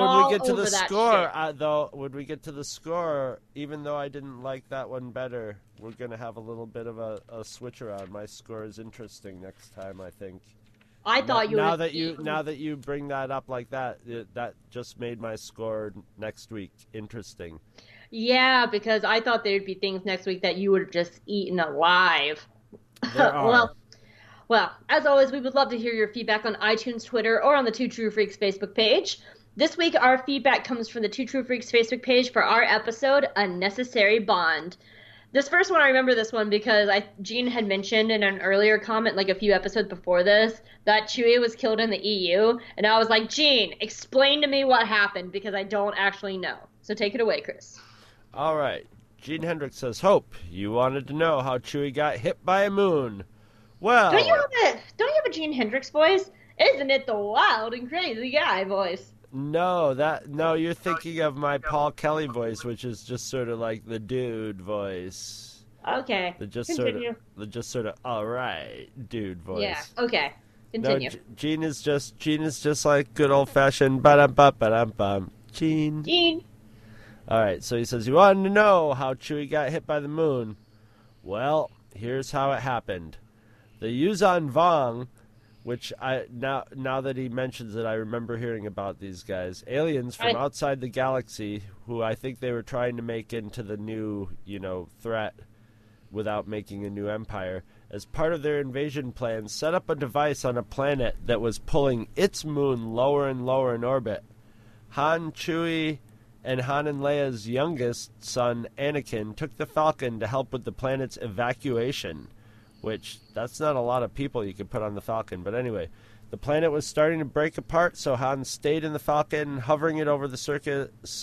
score, even though I didn't like that one better, we're going to have a little bit of a switch around. My score is interesting next time, I think. I thought now that you bring that up like that, that just made my score next week interesting. Yeah, because I thought there'd be things next week that you would have just eaten alive. There are. Well, as always, we would love to hear your feedback on iTunes, Twitter, or on the Two True Freaks Facebook page. This week, our feedback comes from the Two True Freaks Facebook page for our episode, A Necessary Bond. This first one, I remember this one because Gene had mentioned in an earlier comment, like a few episodes before this, that Chewie was killed in the EU. And I was like, Gene, explain to me what happened because I don't actually know. So take it away, Chris. All right. Gene Hendricks says, Hope, you wanted to know how Chewie got hit by a moon. Well, don't you have a Gene Hendricks voice? Isn't it the wild and crazy guy voice? No, you're thinking of my Paul Kelly voice, which is just sort of like the dude voice. Okay. The just sort of all right dude voice. Yeah. Okay. Continue. No, Gene is just like good old fashioned ba-dum-bum. Gene. Gene. All right. So he says you wanted to know how Chewie got hit by the moon. Well, here's how it happened. The Yuuzhan Vong, which now that he mentions it, I remember hearing about these guys. Aliens from outside the galaxy who I think they were trying to make into the new, threat without making a new empire. As part of their invasion plan, set up a device on a planet that was pulling its moon lower and lower in orbit. Han, Chewie, and Han and Leia's youngest son, Anakin, took the Falcon to help with the planet's evacuation. Which, that's not a lot of people you could put on the Falcon. But anyway, the planet was starting to break apart, so Han stayed in the Falcon, hovering it over the circus,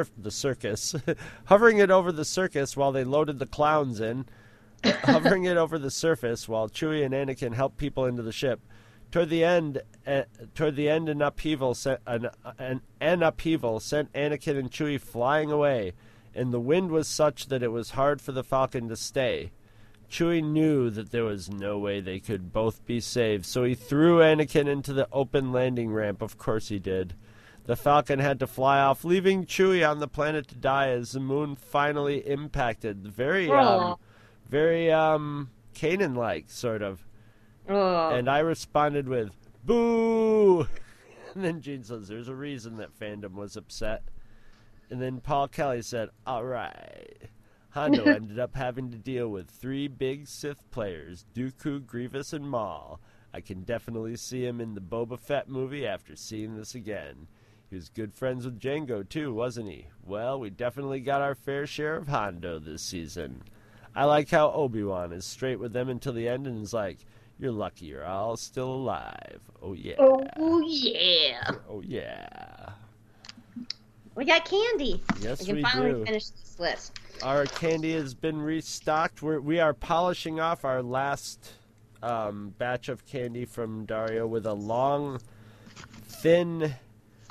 hovering it over the circus while they loaded the clowns in, hovering it over the surface while Chewie and Anakin helped people into the ship. Toward the end, an upheaval sent Anakin and Chewie flying away, and the wind was such that it was hard for the Falcon to stay. Chewie knew that there was no way they could both be saved, so he threw Anakin into the open landing ramp. Of course he did. The Falcon had to fly off, leaving Chewie on the planet to die as the moon finally impacted. Very Kanan-like, sort of. And I responded with, boo! And then Gene says, there's a reason that fandom was upset. And then Paul Kelly said, all right. Hondo ended up having to deal with 3 big Sith players, Dooku, Grievous, and Maul. I can definitely see him in the Boba Fett movie after seeing this again. He was good friends with Jango, too, wasn't he? Well, we definitely got our fair share of Hondo this season. I like how Obi-Wan is straight with them until the end and is like, you're lucky you're all still alive. Oh, yeah. Oh, yeah. Oh, yeah. We got candy. Yes, we do. We can finally finish this list. Our candy has been restocked. We are polishing off our last batch of candy from Dario with a long, thin,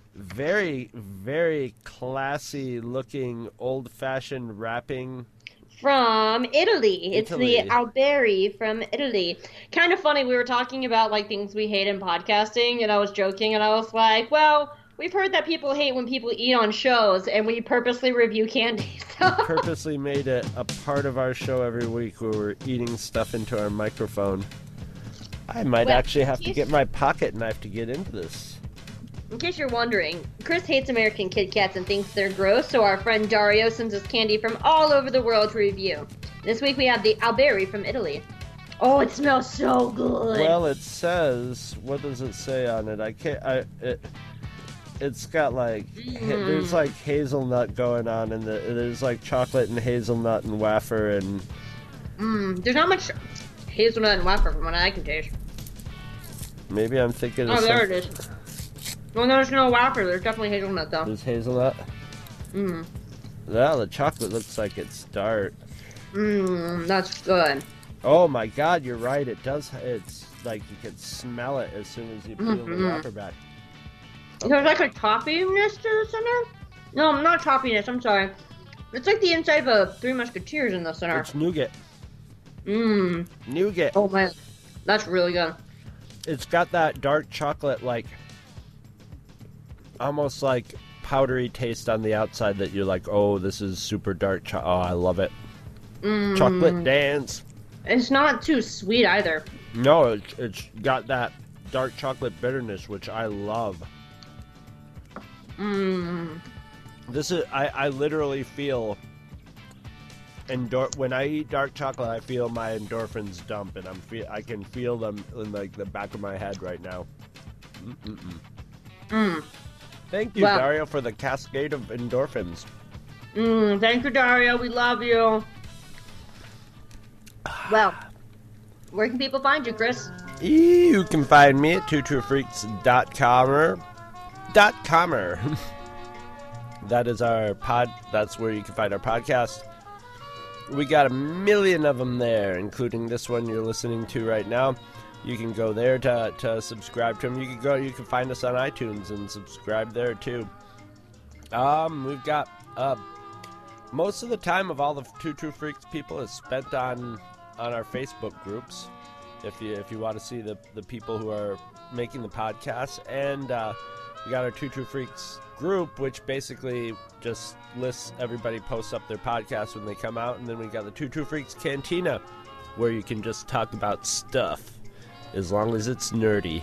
very, very classy-looking, old-fashioned wrapping from Italy. It's Italy. the Alberi from Italy. Kind of funny, we were talking about like things we hate in podcasting, and I was joking, and I was like, well, we've heard that people hate when people eat on shows, and we purposely review candy. So. We purposely made it a part of our show every week where we're eating stuff into our microphone. I might actually have to get my pocket knife to get into this. In case you're wondering, Chris hates American Kit Kats and thinks they're gross, so our friend Dario sends us candy from all over the world to review. This week we have the Alberi from Italy. Oh, it smells so good. Well, it says, what does it say on it? It's got like, there's like hazelnut going on, and there's like chocolate and hazelnut and wafer and... There's not much hazelnut and wafer from what I can taste. Maybe I'm thinking of there it is. Well, there's no wafer. There's definitely hazelnut, though. There's hazelnut? Well, the chocolate looks like it's dark. That's good. Oh my god, you're right. It does. It's like you can smell it as soon as you peel the wrapper back. Okay. There's like a toppiness to the center? No, not toppiness. I'm sorry. It's like the inside of a Three Musketeers in the center. It's nougat. Nougat. Oh, man. That's really good. It's got that dark chocolate, like... almost like powdery taste on the outside that you're like, oh, this is super dark chocolate. Oh, I love it. Chocolate dance. It's not too sweet either. No, it's got that dark chocolate bitterness, which I love. This is, I literally feel, when I eat dark chocolate, I feel my endorphins dump, and I can feel them in like the back of my head right now. Thank you, Dario, for the cascade of endorphins. Thank you, Dario. We love you. Well, where can people find you, Chris? You can find me at twotruefreaks.com. That is our pod. That's where you can find our podcast. We got 1 million of them there, including this one you're listening to right now. You can go there to subscribe to them. You can find us on iTunes and subscribe there too. We've got most of the time of all the Two True Freaks people is spent on our Facebook groups. If you want to see the people who are making the podcast, and we got our Two True Freaks group, which basically just lists everybody posts up their podcasts when they come out, and then we got the Two True Freaks Cantina, where you can just talk about stuff. As long as it's nerdy.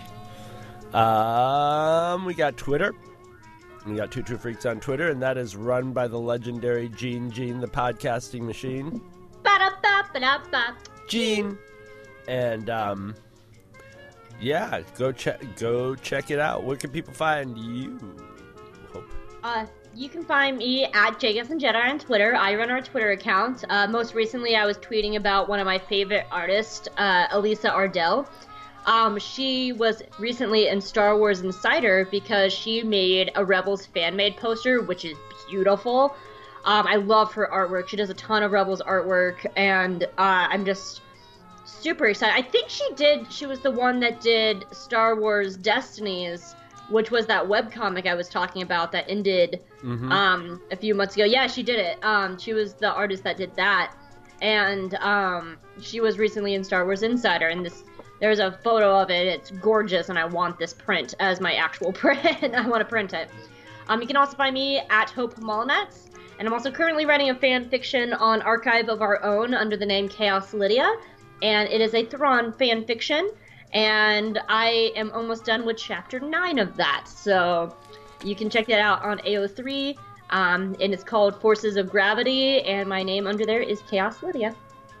We got Twitter. We got Two True Freaks on Twitter, and that is run by the legendary Gene the podcasting machine. Ba-da-ba-ba-da-ba. Gene. And yeah, go check it out. Where can people find you? Hope. You can find me at JGussandJedi on Twitter. I run our Twitter account. Most recently, I was tweeting about one of my favorite artists, Elisa Ardell. She was recently in Star Wars Insider because she made a Rebels fan-made poster, which is beautiful. I love her artwork. She does a ton of Rebels artwork, and I'm just super excited. I think she was the one that did Star Wars Destinies, which was that webcomic I was talking about that ended a few months ago. Yeah, she did it. She was the artist that did that. And she was recently in Star Wars Insider, and there's a photo of it. It's gorgeous, and I want this print as my actual print. I want to print it. You can also find me at Hope Molnats, and I'm also currently writing a fan fiction on Archive of Our Own under the name Chaos Lydia, and it is a Thrawn fan fiction, and I am almost done with Chapter 9 of that, so you can check that out on AO3, and it's called Forces of Gravity, and my name under there is Chaos Lydia.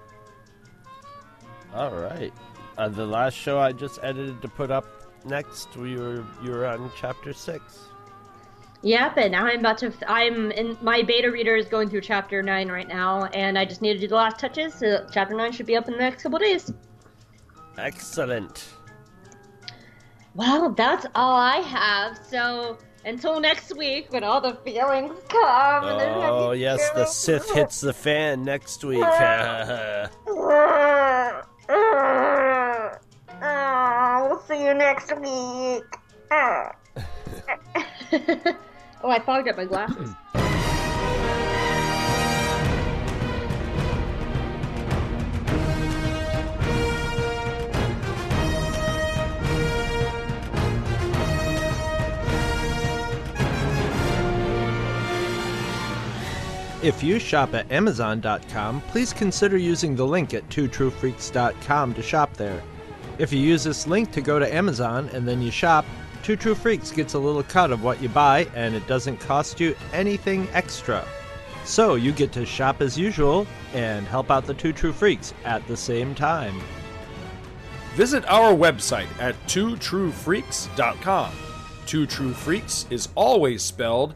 All right. The last show I just edited to put up next, you were on Chapter 6. Yep, and now my beta reader is going through Chapter 9 right now, and I just need to do the last touches, so Chapter 9 should be up in the next couple days. Excellent. Well, that's all I have, so until next week when all the feelings come. Oh, yes, the Sith hits the fan next week. We'll see you next week. Oh, I fogged up my glasses. If you shop at Amazon.com, please consider using the link at twotruefreaks.com to shop there. If you use this link to go to Amazon and then you shop, Two True Freaks gets a little cut of what you buy, and it doesn't cost you anything extra. So you get to shop as usual and help out the Two True Freaks at the same time. Visit our website at twotruefreaks.com. Two True Freaks is always spelled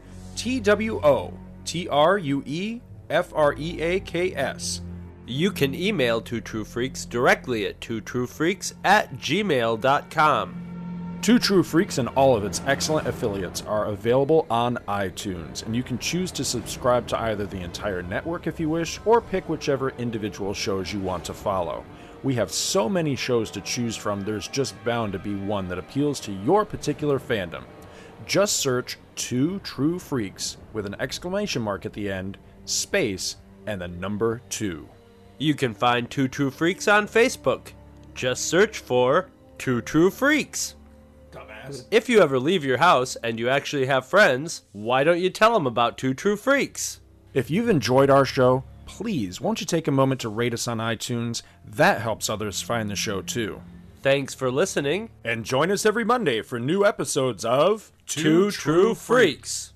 TWOTRUEFREAKS. You can email Two True Freaks directly at twotruefreaks@gmail.com. Two True Freaks and all of its excellent affiliates are available on iTunes, and you can choose to subscribe to either the entire network if you wish, or pick whichever individual shows you want to follow. We have so many shows to choose from, there's just bound to be one that appeals to your particular fandom. Just search Two True Freaks with an exclamation mark at the end, space, and the number 2. You can find Two True Freaks on Facebook. Just search for Two True Freaks. Dumbass. If you ever leave your house and you actually have friends, why don't you tell them about Two True Freaks? If you've enjoyed our show, please, won't you take a moment to rate us on iTunes? That helps others find the show too. Thanks for listening. And join us every Monday for new episodes of Two True Freaks.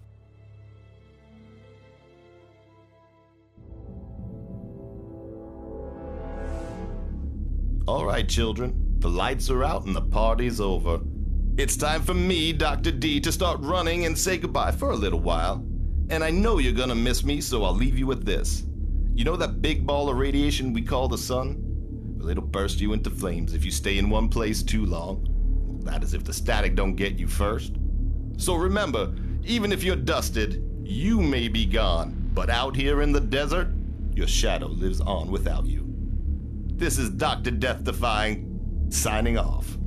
All right, children. The lights are out and the party's over. It's time for me, Dr. D, to start running and say goodbye for a little while. And I know you're gonna miss me, so I'll leave you with this. You know that big ball of radiation we call the sun? Well, it'll burst you into flames if you stay in one place too long. That is if the static don't get you first. So remember, even if you're dusted, you may be gone, but out here in the desert, your shadow lives on without you. This is Dr. Death Defying, signing off.